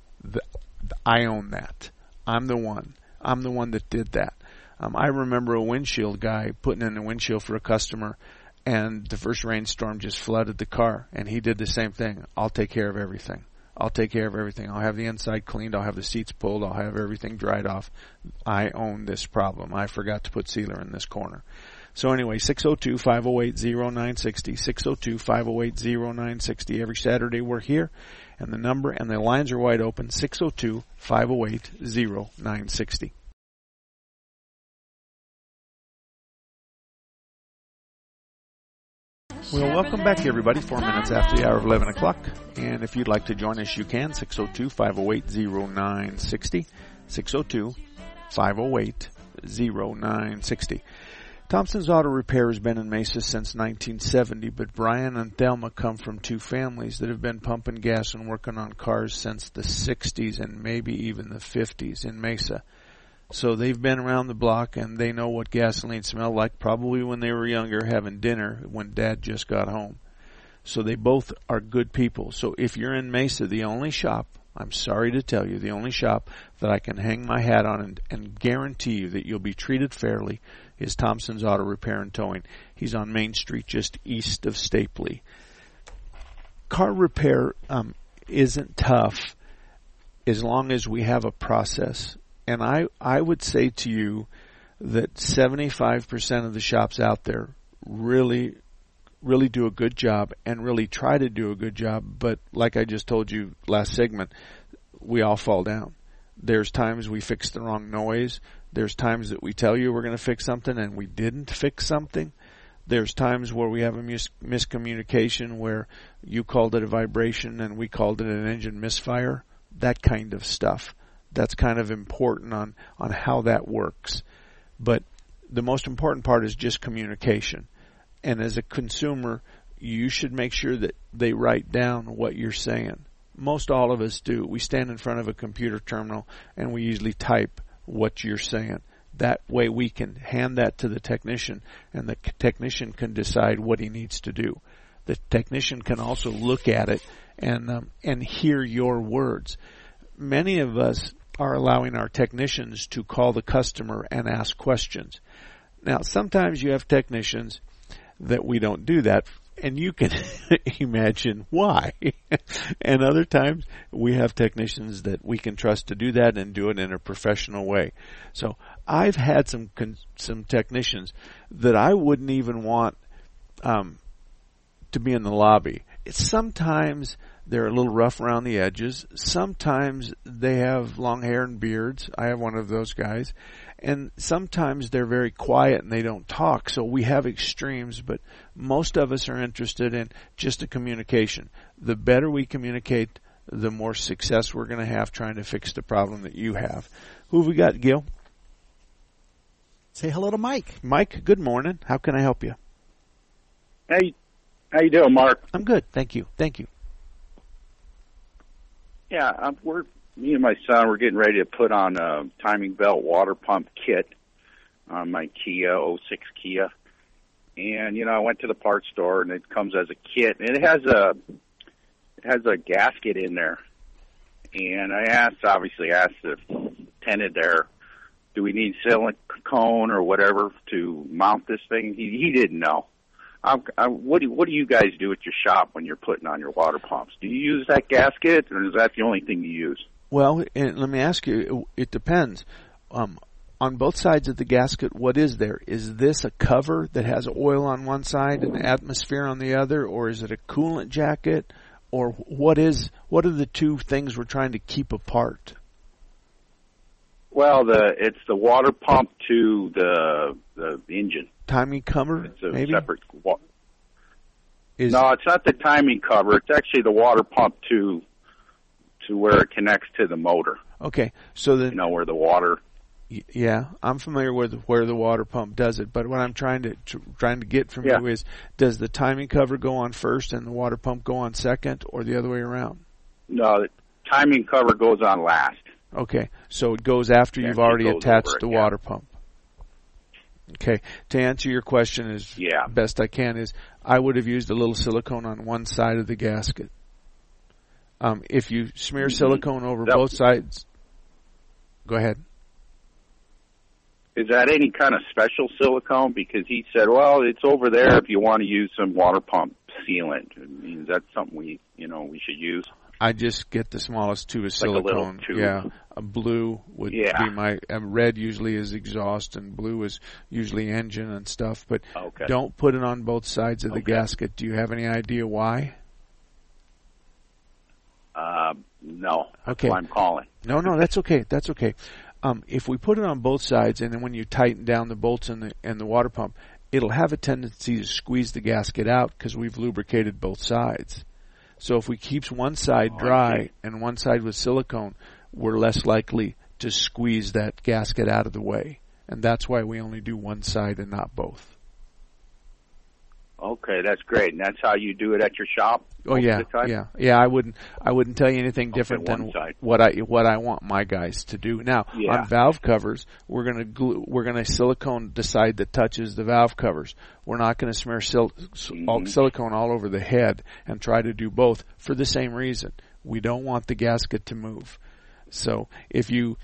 I own that. I'm the one that did that. I remember a windshield guy putting in a windshield for a customer, and the first rainstorm just flooded the car, and he did the same thing. I'll take care of everything. I'll take care of everything. I'll have the inside cleaned. I'll have the seats pulled. I'll have everything dried off. I own this problem. I forgot to put sealer in this corner. So anyway, 602-508-0960, 602-508-0960. Every Saturday we're here, and the number and the lines are wide open, 602-508-0960. Well, welcome back, everybody. 4 minutes after the hour of 11 o'clock. And if you'd like to join us, you can. 602-508-0960. 602-508-0960. Thompson's Auto Repair has been in Mesa since 1970, but Brian and Thelma come from 2 families that have been pumping gas and working on cars since the 60s and maybe even the 50s in Mesa. So they've been around the block, and they know what gasoline smelled like probably when they were younger having dinner when Dad just got home. So they both are good people. So if you're in Mesa, the only shop, I'm sorry to tell you, the only shop that I can hang my hat on and guarantee you that you'll be treated fairly is Thompson's Auto Repair and Towing. He's on Main Street just east of Stapley. Car repair isn't tough as long as we have a process. And I would say to you that 75% of the shops out there really do a good job and really try to do a good job. But like I just told you last segment, we all fall down. There's times we fix the wrong noise. There's times that we tell you we're going to fix something and we didn't fix something. There's times where we have a miscommunication where you called it a vibration and we called it an engine misfire. That kind of stuff. That's kind of important on how that works. But the most important part is just communication. And as a consumer, you should make sure that they write down what you're saying. Most all of us do. We stand in front of a computer terminal and we usually type what you're saying. That way we can hand that to the technician and the technician can decide what he needs to do. The technician can also look at it and hear your words. Many of us are allowing our technicians to call the customer and ask questions. Now, sometimes you have technicians that we don't do that, and you can imagine why. And other times we have technicians that we can trust to do that and do it in a professional way. So I've had some technicians that I wouldn't even want to be in the lobby. Sometimes they're a little rough around the edges. Sometimes they have long hair and beards. I have one of those guys. And sometimes they're very quiet and they don't talk. So we have extremes, but most of us are interested in just a communication. The better we communicate, the more success we're going to have trying to fix the problem that you have. Who have we got, Gil? Say hello to Mike. Mike, good morning. How can I help you? Hey, how you doing, Mark? I'm good. Thank you. Yeah, me and my son, we're getting ready to put on a timing belt water pump kit on my Kia, 06 Kia. And, I went to the parts store and it comes as a kit. And it has a gasket in there. And I obviously asked the tenant there, do we need silicone or whatever to mount this thing? He didn't know. What do you guys do at your shop when you're putting on your water pumps? Do you use that gasket, or is that the only thing you use? Well, and let me ask you, it depends. On both sides of the gasket, what is there? Is this a cover that has oil on one side and atmosphere on the other, or is it a coolant jacket? Or what are the two things we're trying to keep apart? Well, it's the water pump to the engine. Timing cover, it's a maybe? Separate. No, it's not the timing cover. It's actually the water pump to where it connects to the motor. Okay, so then where the water. Yeah, I'm familiar with where the water pump does it, but what I'm trying to get from you is, does the timing cover go on first and the water pump go on second, or the other way around? No, the timing cover goes on last. Okay, so it goes after you've already attached the water pump. Okay, to answer your question as best I can is, I would have used a little silicone on one side of the gasket. If you smear silicone over both sides, go ahead. Is that any kind of special silicone? Because he said, well, it's over there if you want to use some water pump sealant. I mean, is that something we should use? I just get the smallest tube of silicone. Like a little tube. Yeah, a blue would be my. Red usually is exhaust, and blue is usually engine and stuff. But don't put it on both sides of the gasket. Do you have any idea why? No. Okay. That's why I'm calling. No, that's okay. That's okay. If we put it on both sides, and then when you tighten down the bolts and the water pump, it'll have a tendency to squeeze the gasket out because we've lubricated both sides. So if we keep one side dry and one side with silicone, we're less likely to squeeze that gasket out of the way. And that's why we only do one side and not both. Okay, that's great. And that's how you do it at your shop? Oh yeah, yeah. I wouldn't tell you anything different than what I want my guys to do. Now on valve covers, we're gonna silicone the side that touches the valve covers. We're not going to smear silicone all over the head and try to do both for the same reason. We don't want the gasket to move. So if you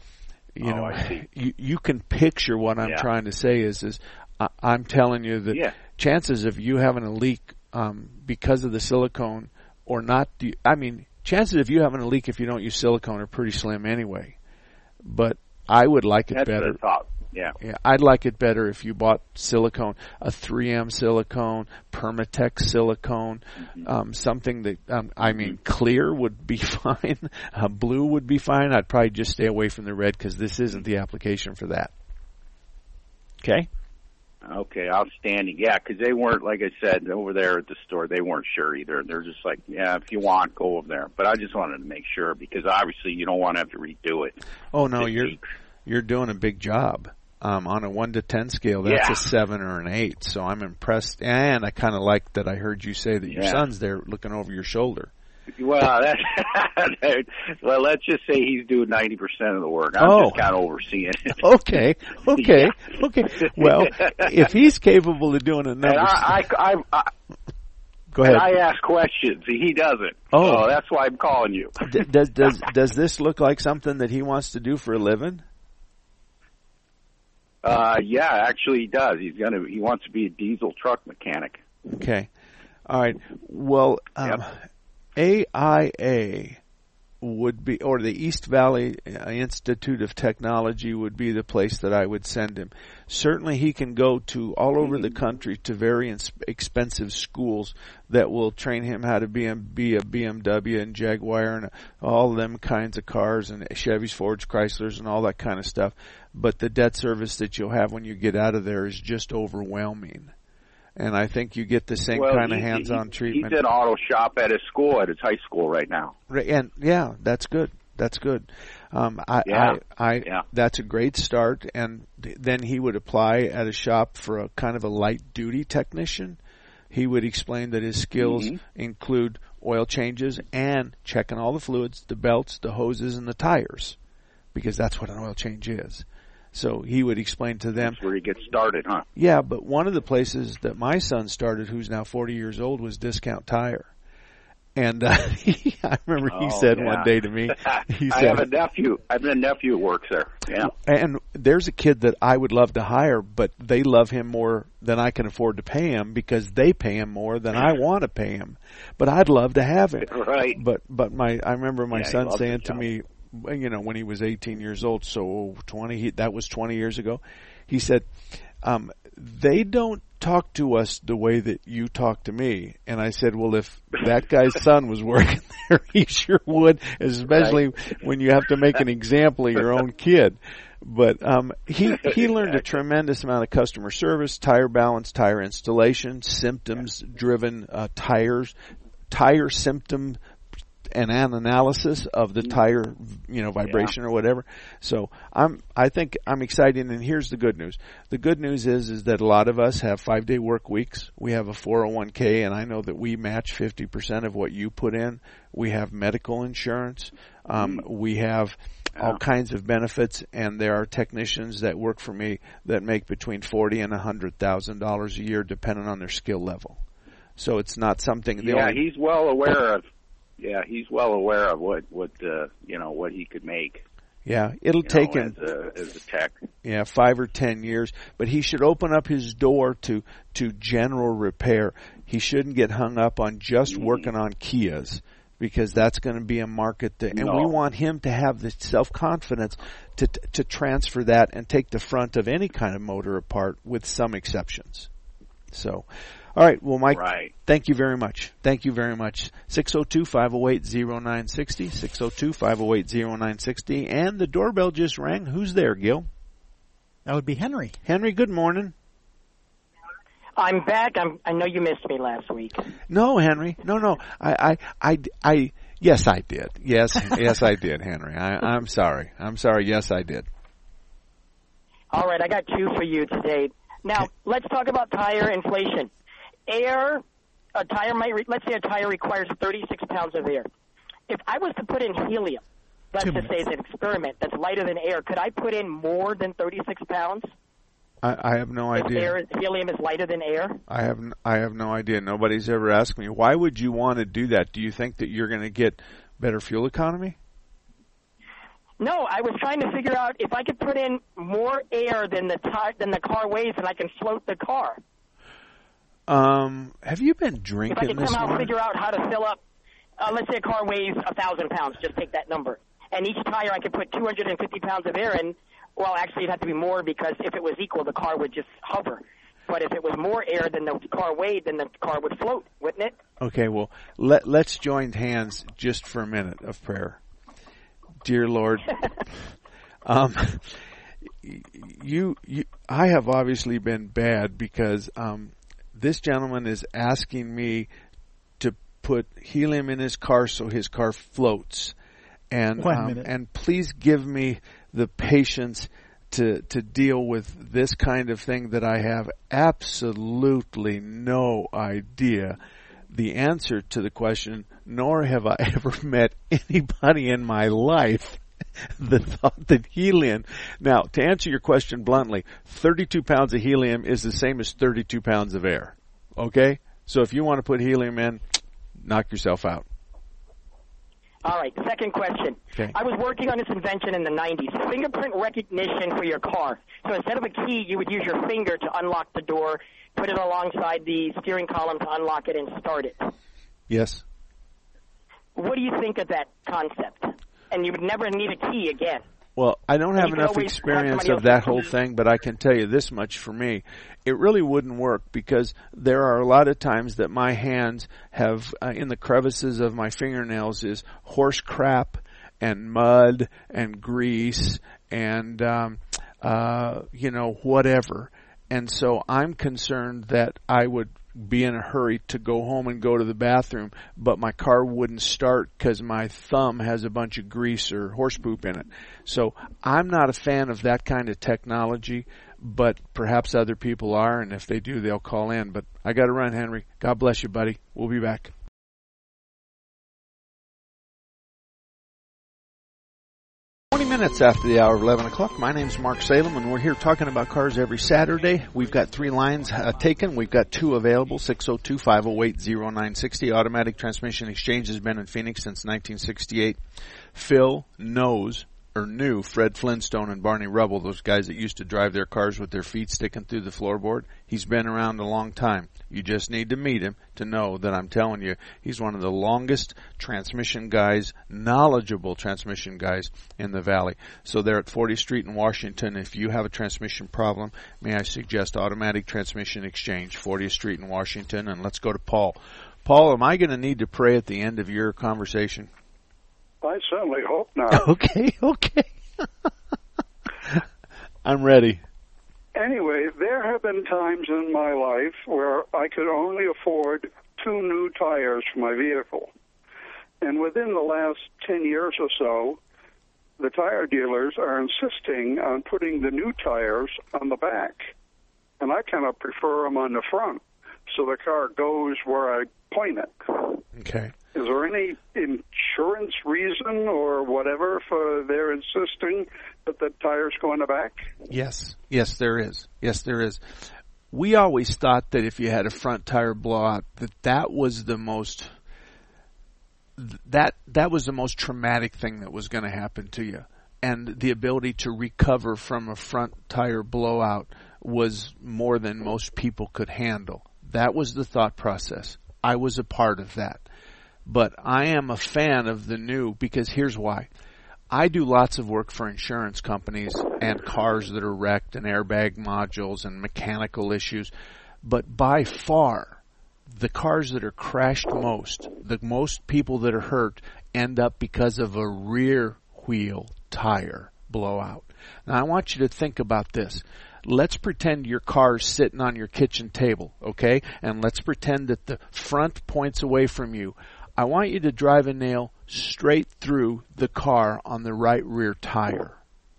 can picture what I'm trying to say is I'm telling you that chances of you having a leak because of the silicone or not, chances of you having a leak if you don't use silicone are pretty slim anyway. But I would like it better. Yeah, I'd like it better if you bought silicone, a 3M silicone, Permatex silicone, something that, clear would be fine, blue would be fine. I'd probably just stay away from the red because this isn't the application for that. Okay? Okay, outstanding. Yeah, because they weren't, like I said, over there at the store, they weren't sure either. They're just like, yeah, if you want, go over there. But I just wanted to make sure because obviously you don't want to have to redo it. Oh, no, you're doing a big job. On a 1 to 10 scale, that's a 7 or an 8. So I'm impressed, and I kind of like that. I heard you say that your son's there looking over your shoulder. Well, well, let's just say he's doing 90% of the work. I'm just kind of overseeing it. Okay. Well, if he's capable of doing a number, and go ahead. And I ask questions. He doesn't. So that's why I'm calling you. Does this look like something that he wants to do for a living? Yeah, actually he does. He wants to be a diesel truck mechanic. Okay. All right. Well, AIA would be, or the East Valley Institute of Technology would be the place that I would send him. Certainly he can go to all over the country to very expensive schools that will train him how to be a BMW and Jaguar and all them kinds of cars and Chevys, Fords, Chryslers and all that kind of stuff. But the debt service that you'll have when you get out of there is just overwhelming. And I think you get the same kind of hands-on treatment. He's in auto shop at his school, at his high school right now. And that's good. That's good. That's a great start. And then he would apply at a shop for a kind of a light-duty technician. He would explain that his skills include oil changes and checking all the fluids, the belts, the hoses, and the tires, because that's what an oil change is. So he would explain to them. That's where he gets started, huh? Yeah, but one of the places that my son started, who's now 40 years old, was Discount Tire. And I remember he said one day to me, he said, I have a nephew who works there. Yeah. And there's a kid that I would love to hire, but they love him more than I can afford to pay him because they pay him more than I want to pay him. But I'd love to have it. Right. But I remember my son saying to me, when he was 18 years old, so that was 20 years ago, he said, they don't talk to us the way that you talk to me. And I said, well, if that guy's son was working there, he sure would, especially when you have to make an example of your own kid. But he learned a tremendous amount of customer service, tire balance, tire installation, symptoms-driven tire symptom and an analysis of the tire, vibration or whatever. So I think I'm excited, and here's the good news. The good news is that a lot of us have 5-day work weeks. We have a 401k, and I know that we match 50% of what you put in. We have medical insurance. We have all kinds of benefits, and there are technicians that work for me that make between $40,000 and $100,000 a year, depending on their skill level. So it's not something. He's well aware of. Yeah, he's well aware of what he could make. Yeah, it'll take him as a tech. Yeah, 5 or 10 years, but he should open up his door to general repair. He shouldn't get hung up on just working on Kias, because that's going to be a market and we want him to have the self-confidence to transfer that and take the front of any kind of motor apart, with some exceptions. So, all right. Well, Mike, thank you very much. 602-508-0960, 602-508-0960. And the doorbell just rang. Who's there, Gil? That would be Henry. Henry, good morning. I'm back. I know you missed me last week. No, Henry. No. Yes, I did. Yes, I did, Henry. I'm sorry. Yes, I did. All right. I got two for you today. Now, let's talk about tire inflation. Air let's say a tire requires 36 pounds of air. If I was to put in helium, let's just say it's an experiment that's lighter than air, could I put in more than 36 pounds? I have no idea. Helium is lighter than air? I have no idea. Nobody's ever asked me. Why would you want to do that? Do you think that you're going to get better fuel economy? No, I was trying to figure out if I could put in more air than the car weighs, and I can float the car. Have you been drinking this morning? If I could somehow figure out how to fill up, let's say a car weighs 1,000 pounds, just take that number. And each tire I could put 250 pounds of air in. Well, actually, it'd have to be more because if it was equal, the car would just hover. But if it was more air than the car weighed, then the car would float, wouldn't it? Okay, well, let's join hands just for a minute of prayer. Dear Lord, I have obviously been bad because this gentleman is asking me to put helium in his car so his car floats. And please give me the patience to deal with this kind of thing that I have absolutely no idea the answer to the question, nor have I ever met anybody in my life that thought that helium. Now, to answer your question bluntly, 32 pounds of helium is the same as 32 pounds of air. Okay? So if you want to put helium in, knock yourself out. All right, second question. Okay. I was working on this invention in the 90s, fingerprint recognition for your car. So instead of a key, you would use your finger to unlock the door, put it alongside the steering column to unlock it and start it. Yes. What do you think of that concept? And you would never need a key again. Well, I don't have enough experience of that whole thing, but I can tell you this much for me. It really wouldn't work because there are a lot of times that my hands have, in the crevices of my fingernails, is horse crap and mud and grease and, whatever. And so I'm concerned that I would be in a hurry to go home and go to the bathroom, but my car wouldn't start because my thumb has a bunch of grease or horse poop in it. So I'm not a fan of that kind of technology, but perhaps other people are, and if they do, they'll call in. But I got to run, Henry. God bless you, buddy. We'll be back. 20 minutes after the hour of 11 o'clock. My name's Mark Salem, and we're here talking about cars every Saturday. We've got 3 lines taken. We've got 2 available, 602-508-0960. Automatic Transmission Exchange has been in Phoenix since 1968. Phil knew Fred Flintstone and Barney Rubble, those guys that used to drive their cars with their feet sticking through the floorboard. He's been around a long time. You just need to meet him to know that I'm telling you, he's one of the longest transmission guys, knowledgeable transmission guys in the Valley. So they're at 40th Street in Washington. If you have a transmission problem, may I suggest Automatic Transmission Exchange, 40th Street in Washington. And let's go to Paul. Paul, am I going to need to pray at the end of your conversation? I certainly hope not. Okay. I'm ready. Anyway, there have been times in my life where I could only afford 2 new tires for my vehicle. And within the last 10 years or so, the tire dealers are insisting on putting the new tires on the back. And I kind of prefer them on the front, so the car goes where I point it. Okay. Is there any insurance reason or whatever for their insisting that the tires go in the back? Yes, there is. We always thought that if you had a front tire blowout, that was the most traumatic thing that was going to happen to you, and the ability to recover from a front tire blowout was more than most people could handle. That was the thought process. I was a part of that. But I am a fan of the new because here's why. I do lots of work for insurance companies and cars that are wrecked and airbag modules and mechanical issues. But by far, the cars that are crashed the most people that are hurt end up because of a rear wheel tire blowout. Now I want you to think about this. Let's pretend your car's sitting on your kitchen table, okay? And let's pretend that the front points away from you. I want you to drive a nail straight through the car on the right rear tire.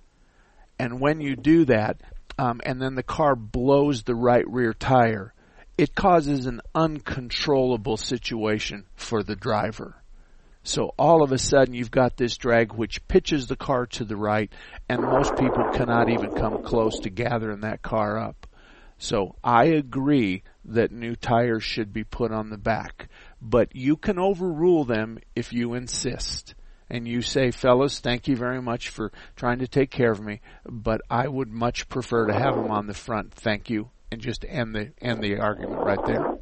And when you do that, and then the car blows the right rear tire, it causes an uncontrollable situation for the driver. So all of a sudden you've got this drag which pitches the car to the right, and most people cannot even come close to gathering that car up. So I agree that new tires should be put on the back, but you can overrule them if you insist. And you say, fellas, thank you very much for trying to take care of me, but I would much prefer to have them on the front. Thank you. And just end the argument right there.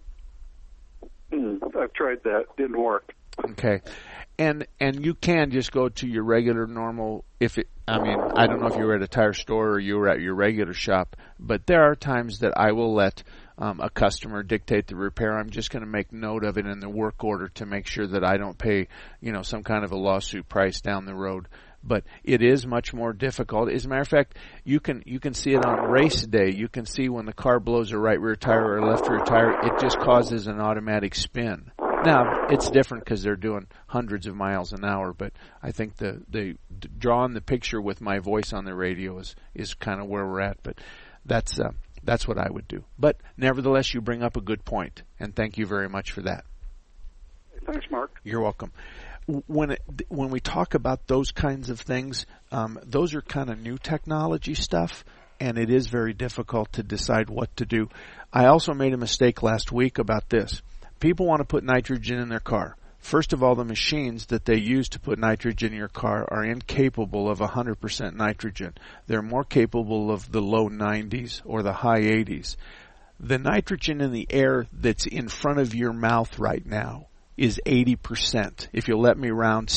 I've tried that. Didn't work. Okay. And you can just go to your regular normal, I don't know if you were at a tire store or you were at your regular shop, but there are times that I will let a customer dictate the repair. I'm just going to make note of it in the work order to make sure that I don't pay, some kind of a lawsuit price down the road. But it is much more difficult. As a matter of fact, you can see it on race day. You can see when the car blows a right rear tire or a left rear tire, it just causes an automatic spin. Now, it's different because they're doing hundreds of miles an hour, but I think the drawing the picture with my voice on the radio is kind of where we're at. But that's what I would do. But nevertheless, you bring up a good point, and thank you very much for that. Thanks, Mark. You're welcome. When we talk about those kinds of things, those are kind of new technology stuff, and it is very difficult to decide what to do. I also made a mistake last week about this. People want to put nitrogen in their car. First of all, the machines that they use to put nitrogen in your car are incapable of 100% nitrogen. They're more capable of the low 90s or the high 80s. The nitrogen in the air that's in front of your mouth right now is 80%. If you'll let me round,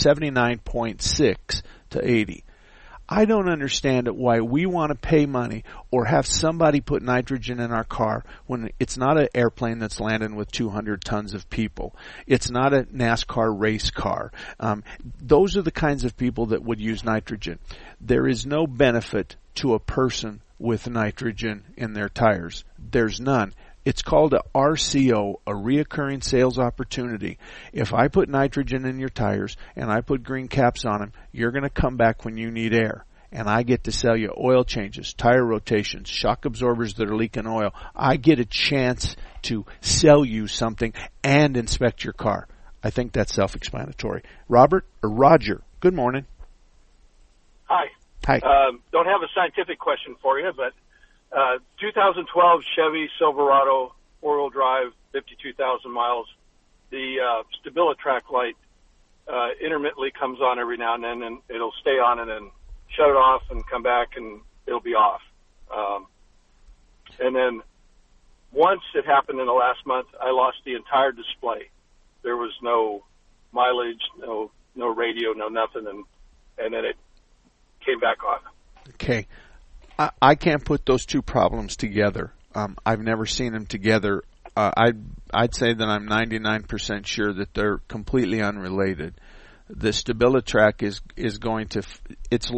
79.6 to 80. I don't understand why we want to pay money or have somebody put nitrogen in our car when it's not an airplane that's landing with 200 tons of people. It's not a NASCAR race car. Those are the kinds of people that would use nitrogen. There is no benefit to a person with nitrogen in their tires. There's none. It's called a RCO, a reoccurring sales opportunity. If I put nitrogen in your tires and I put green caps on them, you're going to come back when you need air. And I get to sell you oil changes, tire rotations, shock absorbers that are leaking oil. I get a chance to sell you something and inspect your car. I think that's self-explanatory. Roger, good morning. Hi. Don't have a scientific question for you, but 2012 Chevy Silverado, four-wheel drive, 52,000 miles. The StabiliTrak light intermittently comes on every now and then, and it'll stay on and then shut it off and come back and it'll be off. And then once it happened in the last month, I lost the entire display. There was no mileage, no radio, no nothing, and then it came back on. Okay. I can't put those two problems together. I've never seen them together. I'd say that I'm 99% sure that they're completely unrelated. The StabiliTrak is going to, it's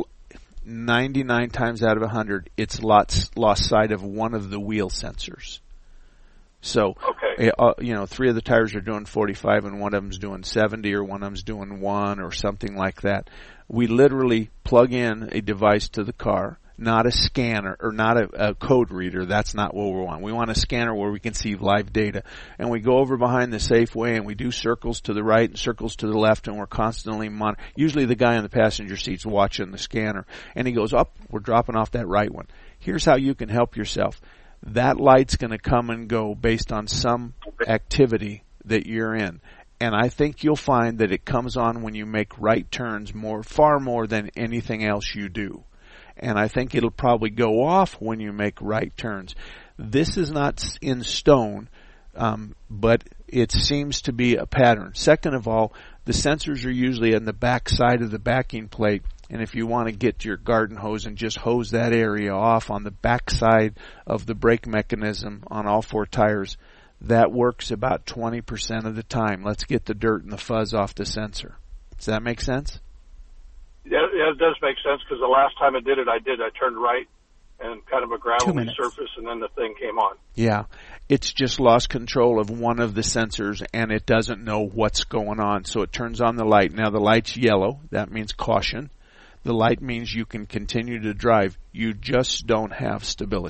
99 times out of 100, it's lost sight of one of the wheel sensors. So, okay. 3 of the tires are doing 45 and one of them's doing 70 or one of them's doing 1 or something like that. We literally plug in a device to the car, not a scanner or not a code reader. That's not what we want. We want a scanner where we can see live data. And we go over behind the Safeway and we do circles to the right and circles to the left, and we're constantly monitoring. Usually the guy in the passenger seat's watching the scanner, and he goes, we're dropping off that right one. Here's how you can help yourself. That light's going to come and go based on some activity that you're in. And I think you'll find that it comes on when you make right turns far more than anything else you do. And I think it'll probably go off when you make right turns. This is not in stone, but it seems to be a pattern. Second of all, the sensors are usually on the back side of the backing plate. And if you want to get your garden hose and just hose that area off on the back side of the brake mechanism on all 4 tires, that works about 20% of the time. Let's get the dirt and the fuzz off the sensor. Does that make sense? Yeah, it does make sense, because the last time I did it, I turned right and kind of a gravelly surface, and then the thing came on. Yeah, it's just lost control of one of the sensors, and it doesn't know what's going on, so it turns on the light. Now, the light's yellow. That means caution. The light means you can continue to drive. You just don't have StabiliTrak.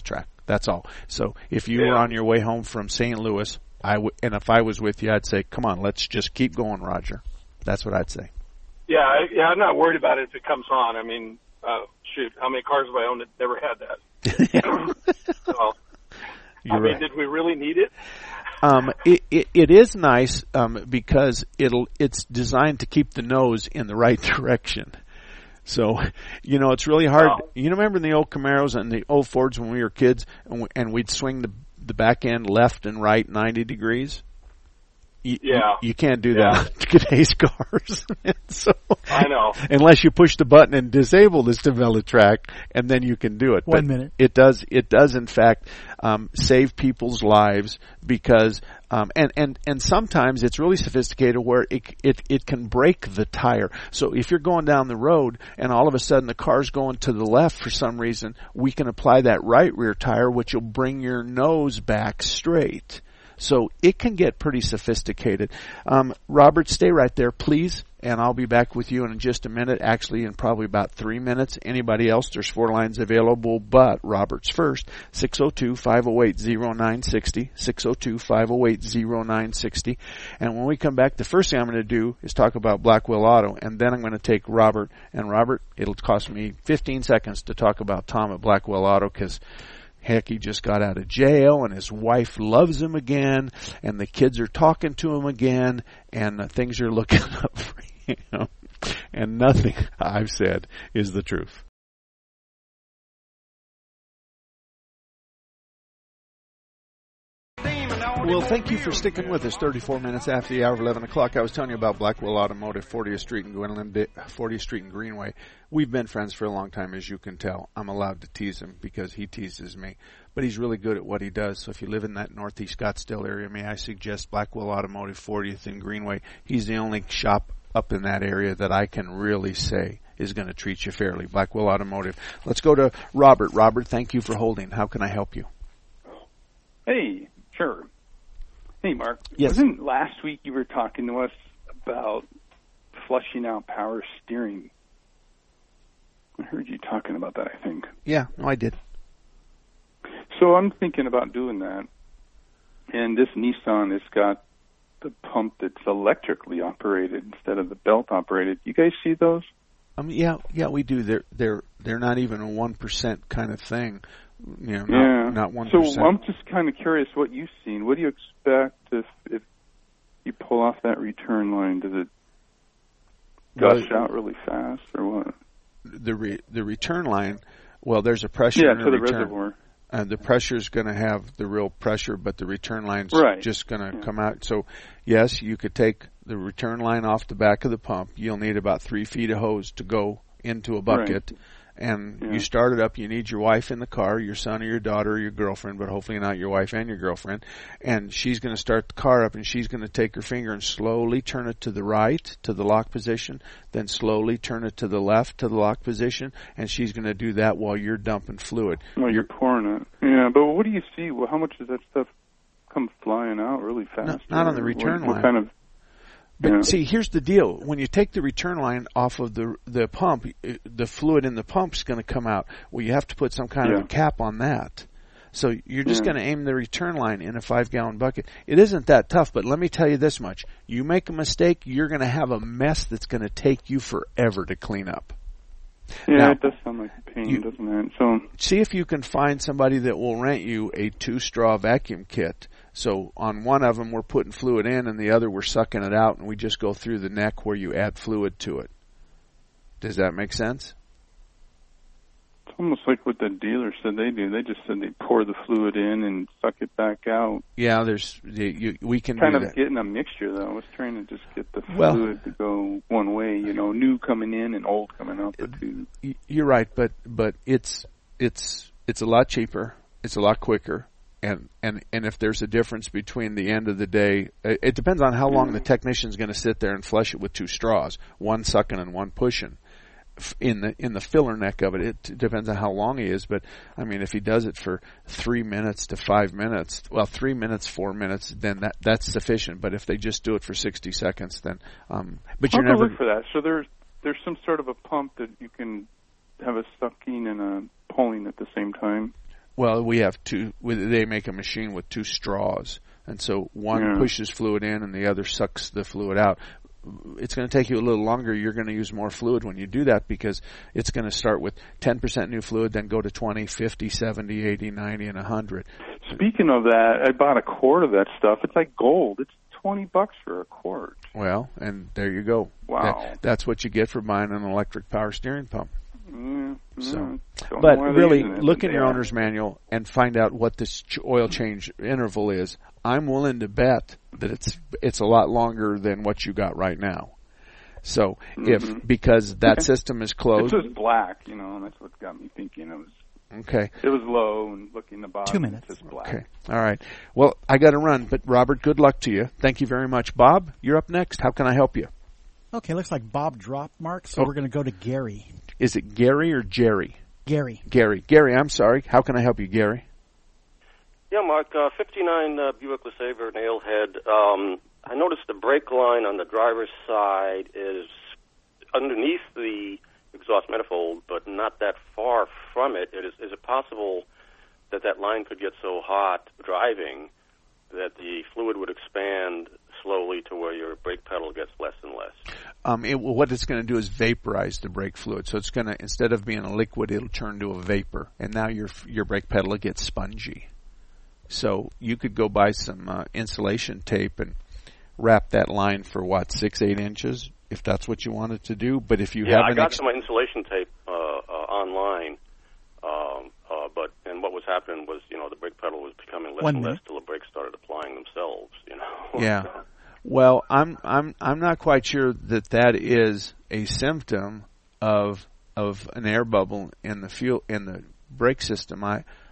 That's all. So if you were on your way home from St. Louis, and if I was with you, I'd say, come on, let's just keep going, Roger. That's what I'd say. Yeah, I'm not worried about it if it comes on. I mean, shoot, how many cars have I owned that never had that? So, You're right. Did we really need it? It is nice because it's designed to keep the nose in the right direction. So, it's really hard. Wow. You remember in the old Camaros and the old Fords when we were kids, and we'd swing the back end left and right 90 degrees? You can't do that on today's cars. So, I know. Unless you push the button and disable the StabiliTrak, and then you can do it. One minute. It does in fact save people's lives because and sometimes it's really sophisticated where it can break the tire. So if you're going down the road and all of a sudden the car's going to the left for some reason, we can apply that right rear tire, which will bring your nose back straight. So it can get pretty sophisticated. Robert, stay right there, please, and I'll be back with you in just a minute, actually in probably about 3 minutes. Anybody else, there's 4 lines available, but Robert's first, 602-508-0960, 602-508-0960. And when we come back, the first thing I'm going to do is talk about Blackwell Auto, and then I'm going to take Robert. And Robert, it'll cost me 15 seconds to talk about Tom at Blackwell Auto because heck, he just got out of jail, and his wife loves him again, and the kids are talking to him again, and things are looking up for him. And nothing I've said is the truth. Well, thank you for sticking with us 34 minutes after the hour of 11 o'clock. I was telling you about Blackwell Automotive, 40th Street and 40th Street and Greenway. We've been friends for a long time, as you can tell. I'm allowed to tease him because he teases me. But he's really good at what he does. So if you live in that northeast Scottsdale area, may I suggest Blackwell Automotive, 40th and Greenway. He's the only shop up in that area that I can really say is going to treat you fairly. Blackwell Automotive. Let's go to Robert. Robert, thank you for holding. How can I help you? Hey, sure. Hey, Mark. Yes. Wasn't last week you were talking to us about flushing out power steering? I heard you talking about that, I think. Yeah, no, I did. So I'm thinking about doing that. And this Nissan has got the pump that's electrically operated instead of the belt operated. You guys see those? Yeah, we do. They're not even a 1% kind of thing. Not 1%. So I'm just kind of curious what you've seen. What do you expect if you pull off that return line? Does it gush out really fast or what? The return line, well, there's a pressure in the return. Reservoir. The pressure is going to have the real pressure, but the return line's just going to come out. So, yes, you could take the return line off the back of the pump. You'll need about 3 feet of hose to go into a bucket. Right. And you start it up, you need your wife in the car, your son or your daughter or your girlfriend, but hopefully not your wife and your girlfriend. And she's going to start the car up, and she's going to take her finger and slowly turn it to the right, to the lock position, then slowly turn it to the left, to the lock position, and she's going to do that while you're dumping fluid. Well, you're pouring it. Yeah, but what do you see? Well, how much does that stuff come flying out really fast? Not on the return line. What kind of... But see, here's the deal. When you take the return line off of the pump, the fluid in the pump is going to come out. Well, you have to put some kind of a cap on that. So you're just going to aim the return line in a 5-gallon bucket. It isn't that tough, but let me tell you this much. You make a mistake, you're going to have a mess that's going to take you forever to clean up. Yeah, now, it does sound like a pain, doesn't it? So see if you can find somebody that will rent you a 2-straw vacuum kit. So on one of them we're putting fluid in, and the other we're sucking it out, and we just go through the neck where you add fluid to it. Does that make sense? It's almost like what the dealer said they do. They just said they pour the fluid in and suck it back out. Yeah, we can kind do of that. Getting a mixture though. I was trying to just get the fluid to go one way, new coming in and old coming out the tube. You're right, but it's a lot cheaper. It's a lot quicker. And if there's a difference between the end of the day, it depends on how long the technician's going to sit there and flush it with 2 straws, one sucking and one pushing. In the filler neck of it, it depends on how long he is. But I mean, if he does it for 3 minutes to 5 minutes, 3 minutes, 4 minutes, then that's sufficient. But if they just do it for 60 seconds, then but you're never look for that. So there's some sort of a pump that you can have a sucking and a pulling at the same time. Well, we have two. They make a machine with two straws, and so one pushes fluid in and the other sucks the fluid out. It's going to take you a little longer. You're going to use more fluid when you do that because it's going to start with 10% new fluid, then go to 20, 50, 70, 80, 90, and 100. Speaking of that, I bought a quart of that stuff. It's like gold. It's $20 for a quart. Well, and there you go. Wow. That's what you get for buying an electric power steering pump. So, but really, look in your owner's manual and find out what this oil change interval is. I'm willing to bet that it's a lot longer than what you got right now. So because that system is closed, it says black, and that's what got me thinking. It was low, and looking at the bottom, 2 minutes. It says black. Okay, all right. Well, I got to run, but Robert, good luck to you. Thank you very much, Bob. You're up next. How can I help you? Okay, looks like Bob dropped, Mark. So we're going to go to Gary. Is it Gary or Jerry? Gary. Gary, I'm sorry. How can I help you, Gary? Yeah, Mark, 59 Buick LeSabre nailhead. I noticed the brake line on the driver's side is underneath the exhaust manifold, but not that far from it. Is it possible that line could get so hot driving that the fluid would expand slowly to where your brake pedal gets less and less? What it's going to do is vaporize the brake fluid. So it's going to, instead of being a liquid, it'll turn to a vapor, and now your brake pedal will get spongy. So you could go buy some insulation tape and wrap that line for 6-8 inches, if that's what you wanted to do. But if you have I got some insulation tape online, but what was happening was the brake pedal was becoming less and less till the brakes started applying themselves. Yeah. Well, I'm not quite sure that is a symptom of an air bubble in the brake system.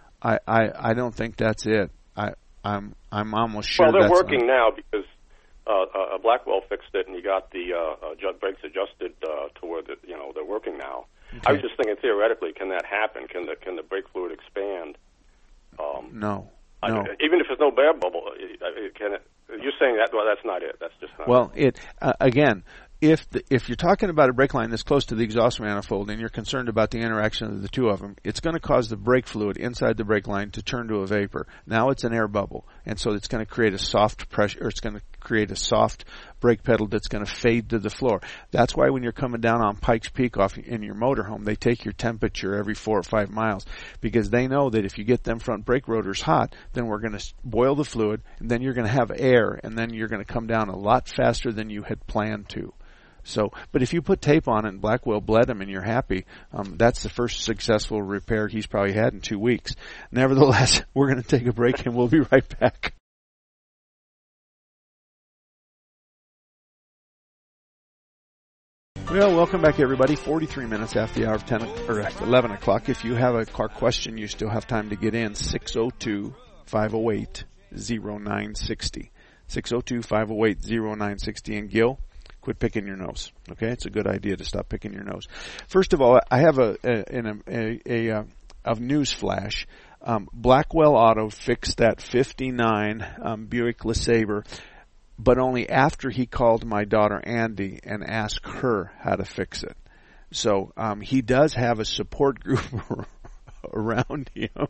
I don't think that's it. I'm almost sure. Well, they're working now because Blackwell fixed it, and you got the brakes adjusted to where they're working now. Okay. I was just thinking theoretically, can that happen? Can the brake fluid expand? No. Even if there's no air bubble, can it? You're saying that? Well, that's not it. That's just not. Well, again. If you're talking about a brake line that's close to the exhaust manifold and you're concerned about the interaction of the two of them, it's going to cause the brake fluid inside the brake line to turn to a vapor. Now it's an air bubble, and so it's going to create a soft pressure, or it's going to create a soft brake pedal that's going to fade to the floor. That's why when you're coming down on Pikes Peak off in your motorhome, they take your temperature every 4 or 5 miles, because they know that if you get them front brake rotors hot, then we're going to boil the fluid, and then you're going to have air, and then you're going to come down a lot faster than you had planned to. So, but if you put tape on it and Blackwell bled him and you're happy, that's the first successful repair he's probably had in 2 weeks. Nevertheless, we're going to take a break and we'll be right back. Well, welcome back, everybody. 43 minutes after the hour of 11 o'clock. If you have a car question, you still have time to get in. 602-508-0960. 602-508-0960. And Gil, quit picking your nose. Okay, it's a good idea to stop picking your nose. First of all, I have a news flash. Blackwell Auto fixed that 59 Buick LeSabre, but only after he called my daughter Andy and asked her how to fix it. So he does have a support group around him.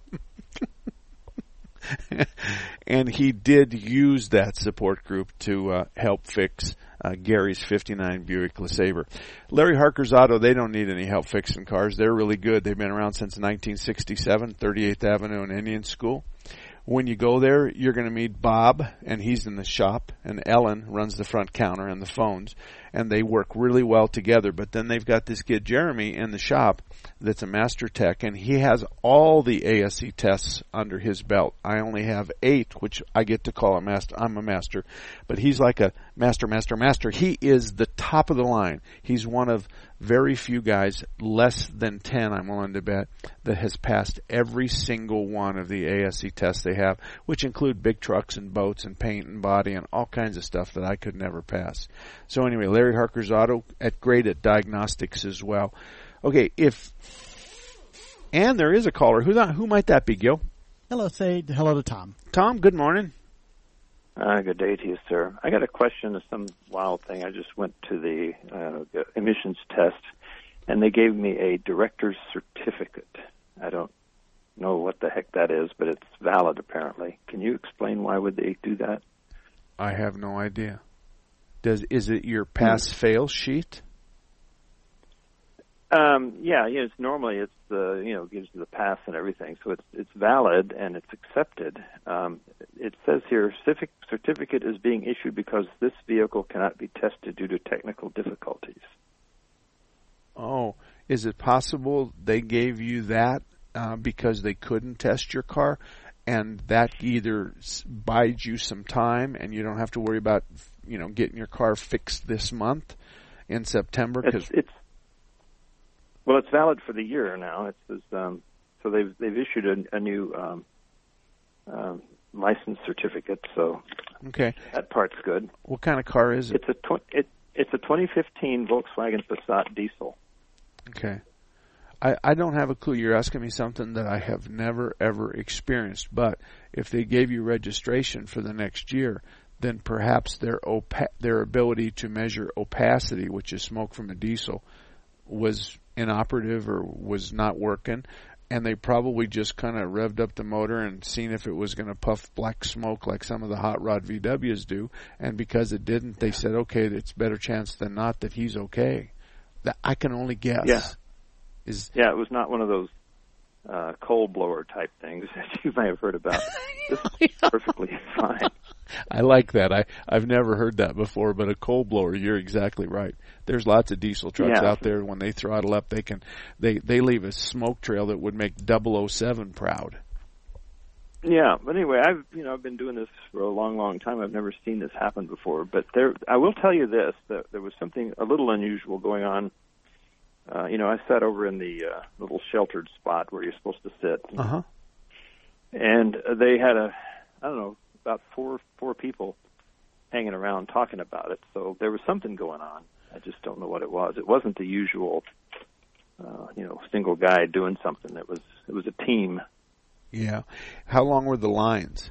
And he did use that support group to help fix Gary's 59 Buick LeSabre. Larry Harker's Auto, they don't need any help fixing cars. They're really good. They've been around since 1967, 38th Avenue and Indian School. When you go there, you're going to meet Bob, and he's in the shop, and Ellen runs the front counter and the phones, and they work really well together. But then they've got this kid, Jeremy, in the shop that's a master tech, and he has all the ASE tests under his belt. I only have 8, which I get to call a master. I'm a master. But he's like a master. He is the top of the line. He's one of very few guys, less than 10, I'm willing to bet, that has passed every single one of the ASE tests they have, which include big trucks and boats and paint and body and all kinds of stuff that I could never pass. So anyway, Larry Harker's Auto, great at diagnostics as well. Okay, and there is a caller. Who might that be, Gil? Hello, say hello to Tom. Tom, good morning. Good day to you, sir. I got a question of some wild thing. I just went to the emissions test, and they gave me a director's certificate. I don't know what the heck that is, but it's valid apparently. Can you explain why would they do that? I have no idea. Is it your pass-fail sheet? Yeah, it's normally it's the gives you the pass and everything, so it's valid and it's accepted. It says here certificate is being issued because this vehicle cannot be tested due to technical difficulties. Oh, is it possible they gave you that because they couldn't test your car, and that either buys you some time and you don't have to worry about getting your car fixed this month in September? Because well, it's valid for the year now. It says so they've issued a new license certificate. So okay, that part's good. What kind of car is it? It's a 2015 Volkswagen Passat diesel. Okay. I don't have a clue. You're asking me something that I have never, ever experienced. But if they gave you registration for the next year, then perhaps their ability to measure opacity, which is smoke from a diesel, was inoperative or was not working. And they probably just kind of revved up the motor and seen if it was going to puff black smoke like some of the hot rod VWs do. And because it didn't, they said, okay, it's better chance than not that he's okay. That I can only guess. Yeah. It was not one of those coal blower type things that you may have heard about. This is perfectly fine. I like that. I've never heard that before, but a coal blower, you're exactly right. There's lots of diesel trucks out there. When they throttle up, they leave a smoke trail that would make 007 proud. Yeah, but anyway, I've been doing this for a long, long time. I've never seen this happen before. But I will tell you this: that there was something a little unusual going on. I sat over in the little sheltered spot where you're supposed to sit. Uh-huh. And they had about four people hanging around talking about it. So there was something going on. I just don't know what it was. It wasn't the usual, single guy doing something. It was a team. Yeah. How long were the lines?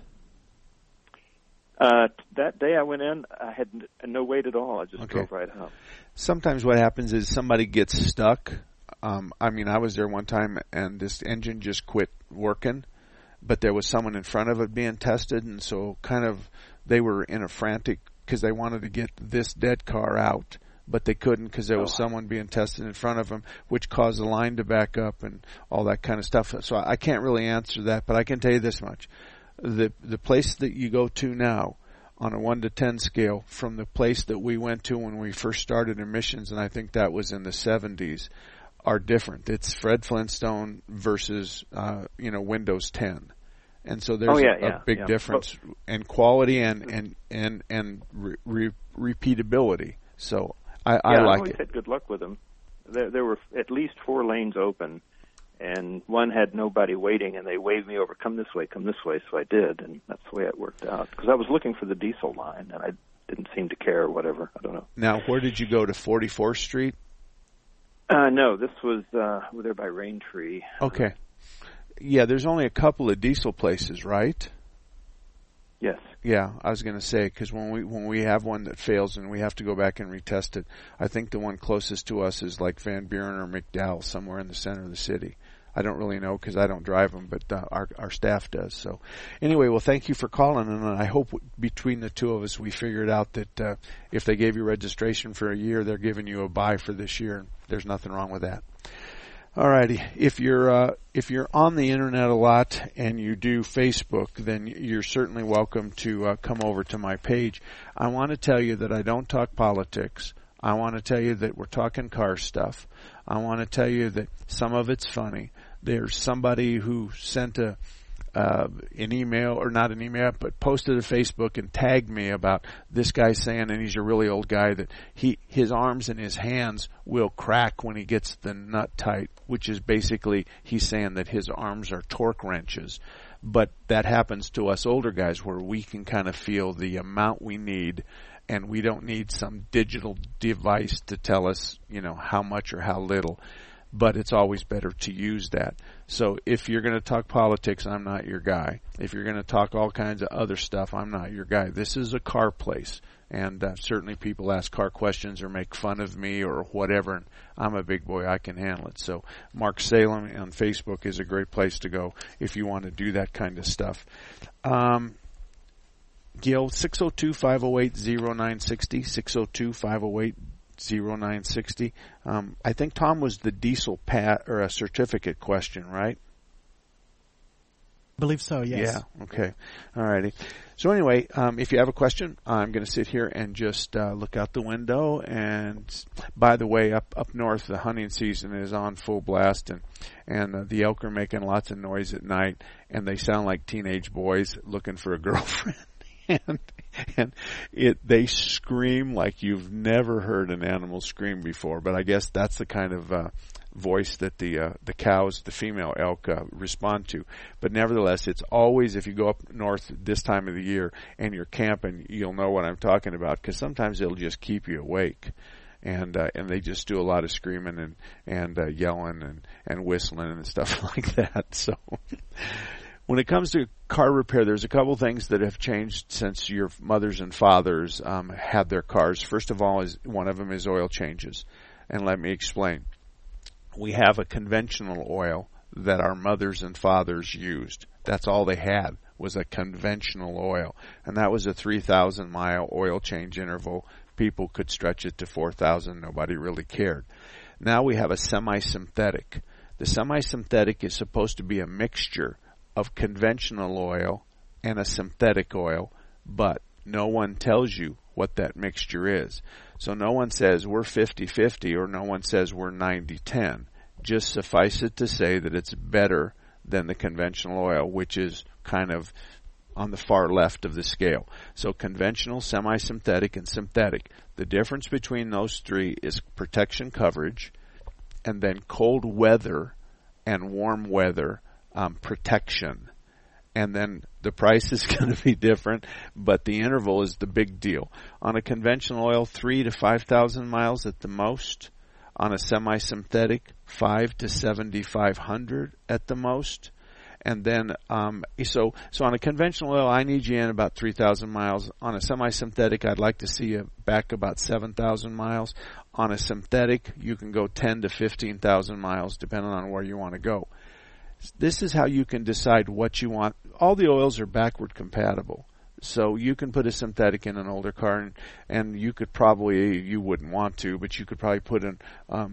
That day I went in, I had no wait at all. I just drove right up. Sometimes what happens is somebody gets stuck. I was there one time and this engine just quit working, but there was someone in front of it being tested, and so kind of they were in a frantic because they wanted to get this dead car out, but they couldn't because there was someone being tested in front of them, which caused the line to back up and all that kind of stuff. So I can't really answer that, but I can tell you this much. The place that you go to now on a 1 to 10 scale from the place that we went to when we first started emissions, and I think that was in the 70s, are different. It's Fred Flintstone versus, Windows 10. And so there's a big difference in quality and repeatability. So I like it. I always had good luck with them. There were at least 4 lanes open, and one had nobody waiting, and they waved me over, come this way, so I did, and that's the way it worked out. Because I was looking for the diesel line, and I didn't seem to care or whatever. I don't know. Now, where did you go, to 44th Street? No, this was over there by Raintree. Okay. Yeah, there's only a couple of diesel places, right? Yes. Yeah, I was going to say, because when we have one that fails and we have to go back and retest it, I think the one closest to us is like Van Buren or McDowell, somewhere in the center of the city. I don't really know because I don't drive them, but our staff does. So anyway, well, thank you for calling, and I hope between the two of us we figured out that if they gave you registration for a year, they're giving you a buy for this year. There's nothing wrong with that. Alrighty, if you're on the internet a lot and you do Facebook, then you're certainly welcome to come over to my page. I want to tell you that I don't talk politics. I want to tell you that we're talking car stuff. I want to tell you that some of it's funny. There's somebody who sent an email, or not an email, but posted to Facebook and tagged me about this guy saying, and he's a really old guy, that his arms and his hands will crack when he gets the nut tight, which is basically he's saying that his arms are torque wrenches. But that happens to us older guys where we can kind of feel the amount we need, and we don't need some digital device to tell us, how much or how little. But it's always better to use that. So if you're going to talk politics, I'm not your guy. If you're going to talk all kinds of other stuff, I'm not your guy. This is a car place. And certainly people ask car questions or make fun of me or whatever, and I'm a big boy. I can handle it. So Mark Salem on Facebook is a great place to go if you want to do that kind of stuff. Gil, 602-508-0960, 602-508-0960. I think, Tom, was the diesel or a certificate question, right? I believe so, yes. Yeah, okay. All righty. So anyway, if you have a question, I'm going to sit here and just look out the window. And by the way, up north, the hunting season is on full blast, and the elk are making lots of noise at night, and they sound like teenage boys looking for a girlfriend. And they scream like you've never heard an animal scream before. But I guess that's the kind of voice that the cows, the female elk, respond to. But nevertheless, it's always, if you go up north this time of the year and you're camping, you'll know what I'm talking about, because sometimes it'll just keep you awake. And they just do a lot of screaming and yelling and whistling and stuff like that. So when it comes to car repair, there's a couple things that have changed since your mothers and fathers had their cars. First of all, one of them is oil changes. And let me explain. We have a conventional oil that our mothers and fathers used. That's all they had, was a conventional oil. And that was a 3,000-mile oil change interval. People could stretch it to 4,000. Nobody really cared. Now we have a semi-synthetic. The semi-synthetic is supposed to be a mixture of conventional oil and a synthetic oil, but no one tells you what that mixture is. So no one says we're 50-50 or no one says we're 90-10. Just suffice it to say that it's better than the conventional oil, which is kind of on the far left of the scale. So conventional, semi-synthetic, and synthetic. The difference between those three is protection coverage, and then cold weather and warm weather protection. And then the price is going to be different, but the interval is the big deal. On a conventional oil, 3,000 to 5,000 miles at the most. On a semi-synthetic, 5,000 to 7,500 at the most. And then, so on a conventional oil, I need you in about 3,000 miles. On a semi-synthetic, I'd like to see you back about 7,000 miles. On a synthetic, you can go 10 to 15,000 miles, depending on where you want to go. This is how you can decide what you want. All the oils are backward compatible. So you can put a synthetic in an older car, and you could probably, you wouldn't want to, but you could probably put a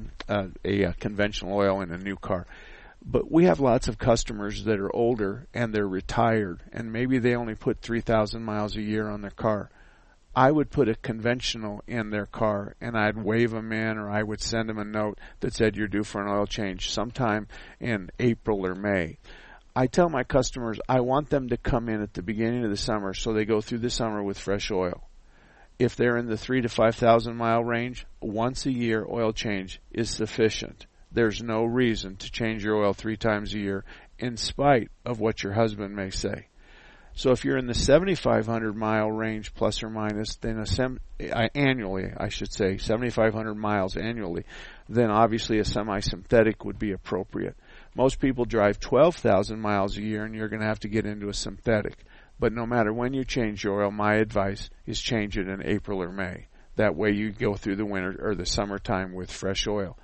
conventional oil in a new car. But we have lots of customers that are older and they're retired, and maybe they only put 3,000 miles a year on their car. I would put a conventional in their car, and I'd wave them in, or I would send them a note that said you're due for an oil change sometime in April or May. I tell my customers I want them to come in at the beginning of the summer so they go through the summer with fresh oil. If they're in the 3,000 to 5,000 mile range, once a year oil change is sufficient. There's no reason to change your oil 3 times a year in spite of what your husband may say. So if you're in the 7,500 mile range plus or minus, then annually, I should say, 7,500 miles annually, then obviously a semi-synthetic would be appropriate. Most people drive 12,000 miles a year, and you're going to have to get into a synthetic. But no matter when you change your oil, my advice is change it in April or May. That way you go through the winter or the summertime with fresh oil.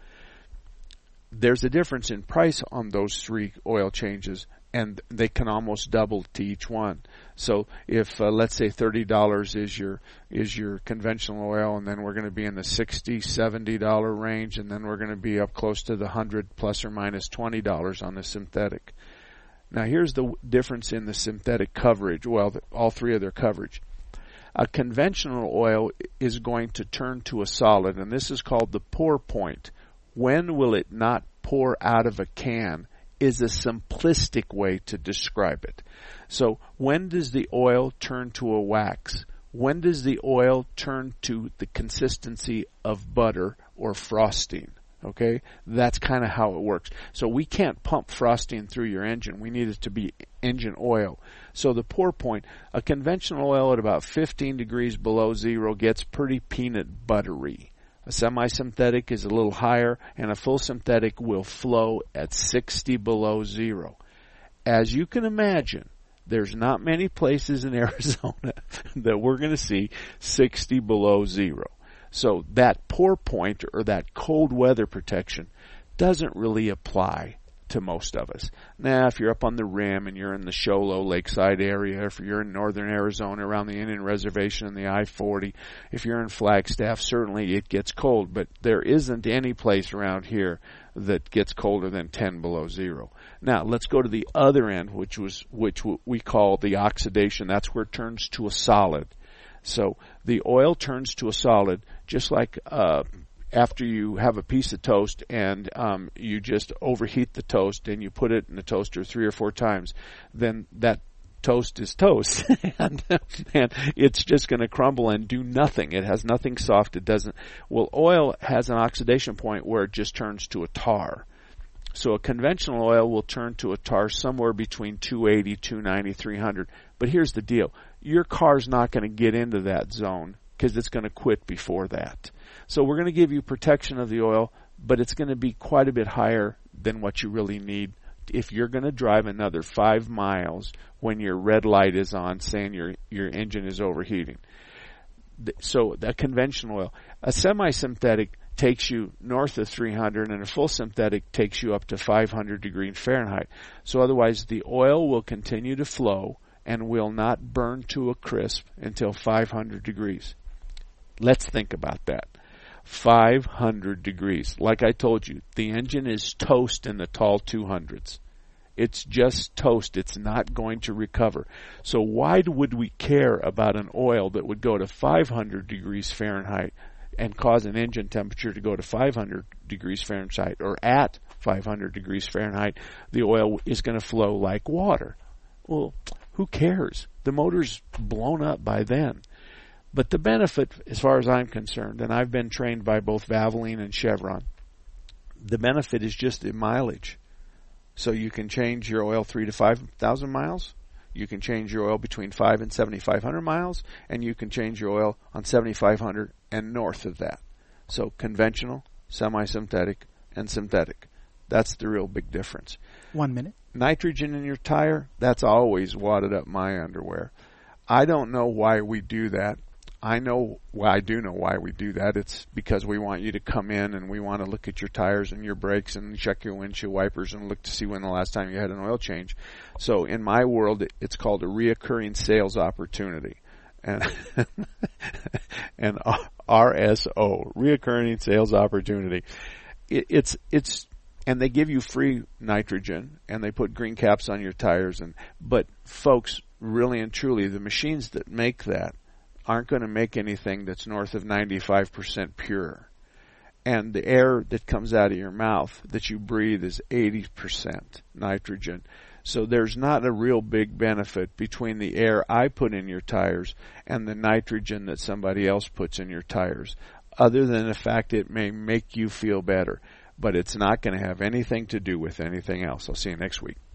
There's a difference in price on those 3 oil changes, and they can almost double to each one. So if let's say $30 is your conventional oil, and then we're going to be in the $60, $70 range, and then we're going to be up close to the $100 plus or minus $20 on the synthetic. Now here's the difference in the synthetic coverage. Well, all 3 of their coverage. A conventional oil is going to turn to a solid, and this is called the pour point. When will it not pour out of a can is a simplistic way to describe it. So when does the oil turn to a wax? When does the oil turn to the consistency of butter or frosting? Okay, that's kind of how it works. So we can't pump frosting through your engine. We need it to be engine oil. So the pour point, a conventional oil at about 15 degrees below zero gets pretty peanut buttery. A semi-synthetic is a little higher, and a full synthetic will flow at 60 below zero. As you can imagine, There's not many places in Arizona that we're going to see 60 below zero. So that pour point or that cold weather protection doesn't really apply to most of us. Now, if you're up on the rim and you're in the Show Low Lakeside area, if you're in northern Arizona around the Indian Reservation and the I-40, if you're in Flagstaff, certainly it gets cold, but there isn't any place around here that gets colder than 10 below zero. Now, let's go to the other end, which we call the oxidation. That's where it turns to a solid. So the oil turns to a solid just like after you have a piece of toast and you just overheat the toast and you put it in the toaster 3 or 4 times, then that toast is toast and it's just going to crumble and do nothing. It has nothing soft. It doesn't. Well, oil has an oxidation point where it just turns to a tar. So a conventional oil will turn to a tar somewhere between 280, 290, 300. But here's the deal. Your car's not going to get into that zone because it's going to quit before that. So we're going to give you protection of the oil, but it's going to be quite a bit higher than what you really need if you're going to drive another 5 miles when your red light is on saying your engine is overheating. So that conventional oil. A semi-synthetic takes you north of 300 and a full synthetic takes you up to 500 degrees Fahrenheit. So otherwise the oil will continue to flow and will not burn to a crisp until 500 degrees. Let's think about that. 500 degrees. Like I told you, the engine is toast in the tall 200s. It's just toast. It's not going to recover. So why would we care about an oil that would go to 500 degrees Fahrenheit and cause an engine temperature to go to 500 degrees Fahrenheit or at 500 degrees Fahrenheit? The oil is going to flow like water. Well, who cares? The motor's blown up by then. But the benefit, as far as I'm concerned, and I've been trained by both Valvoline and Chevron, the benefit is just the mileage. So you can change your oil 3,000 to 5,000 miles. You can change your oil between 5 and 7,500 miles, and you can change your oil on 7,500 and north of that. So conventional, semi-synthetic, and synthetic. That's the real big difference. 1 minute. Nitrogen in your tire, that's always wadded up my underwear. I don't know why we do that. I do know why we do that. It's because we want you to come in and we want to look at your tires and your brakes and check your windshield wipers and look to see when the last time you had an oil change. So in my world, it's called a reoccurring sales opportunity. And RSO, reoccurring sales opportunity. It's and they give you free nitrogen and they put green caps on your tires but folks, really and truly, the machines that make that aren't going to make anything that's north of 95% pure. And the air that comes out of your mouth that you breathe is 80% nitrogen. So there's not a real big benefit between the air I put in your tires and the nitrogen that somebody else puts in your tires, other than the fact it may make you feel better. But it's not going to have anything to do with anything else. I'll see you next week.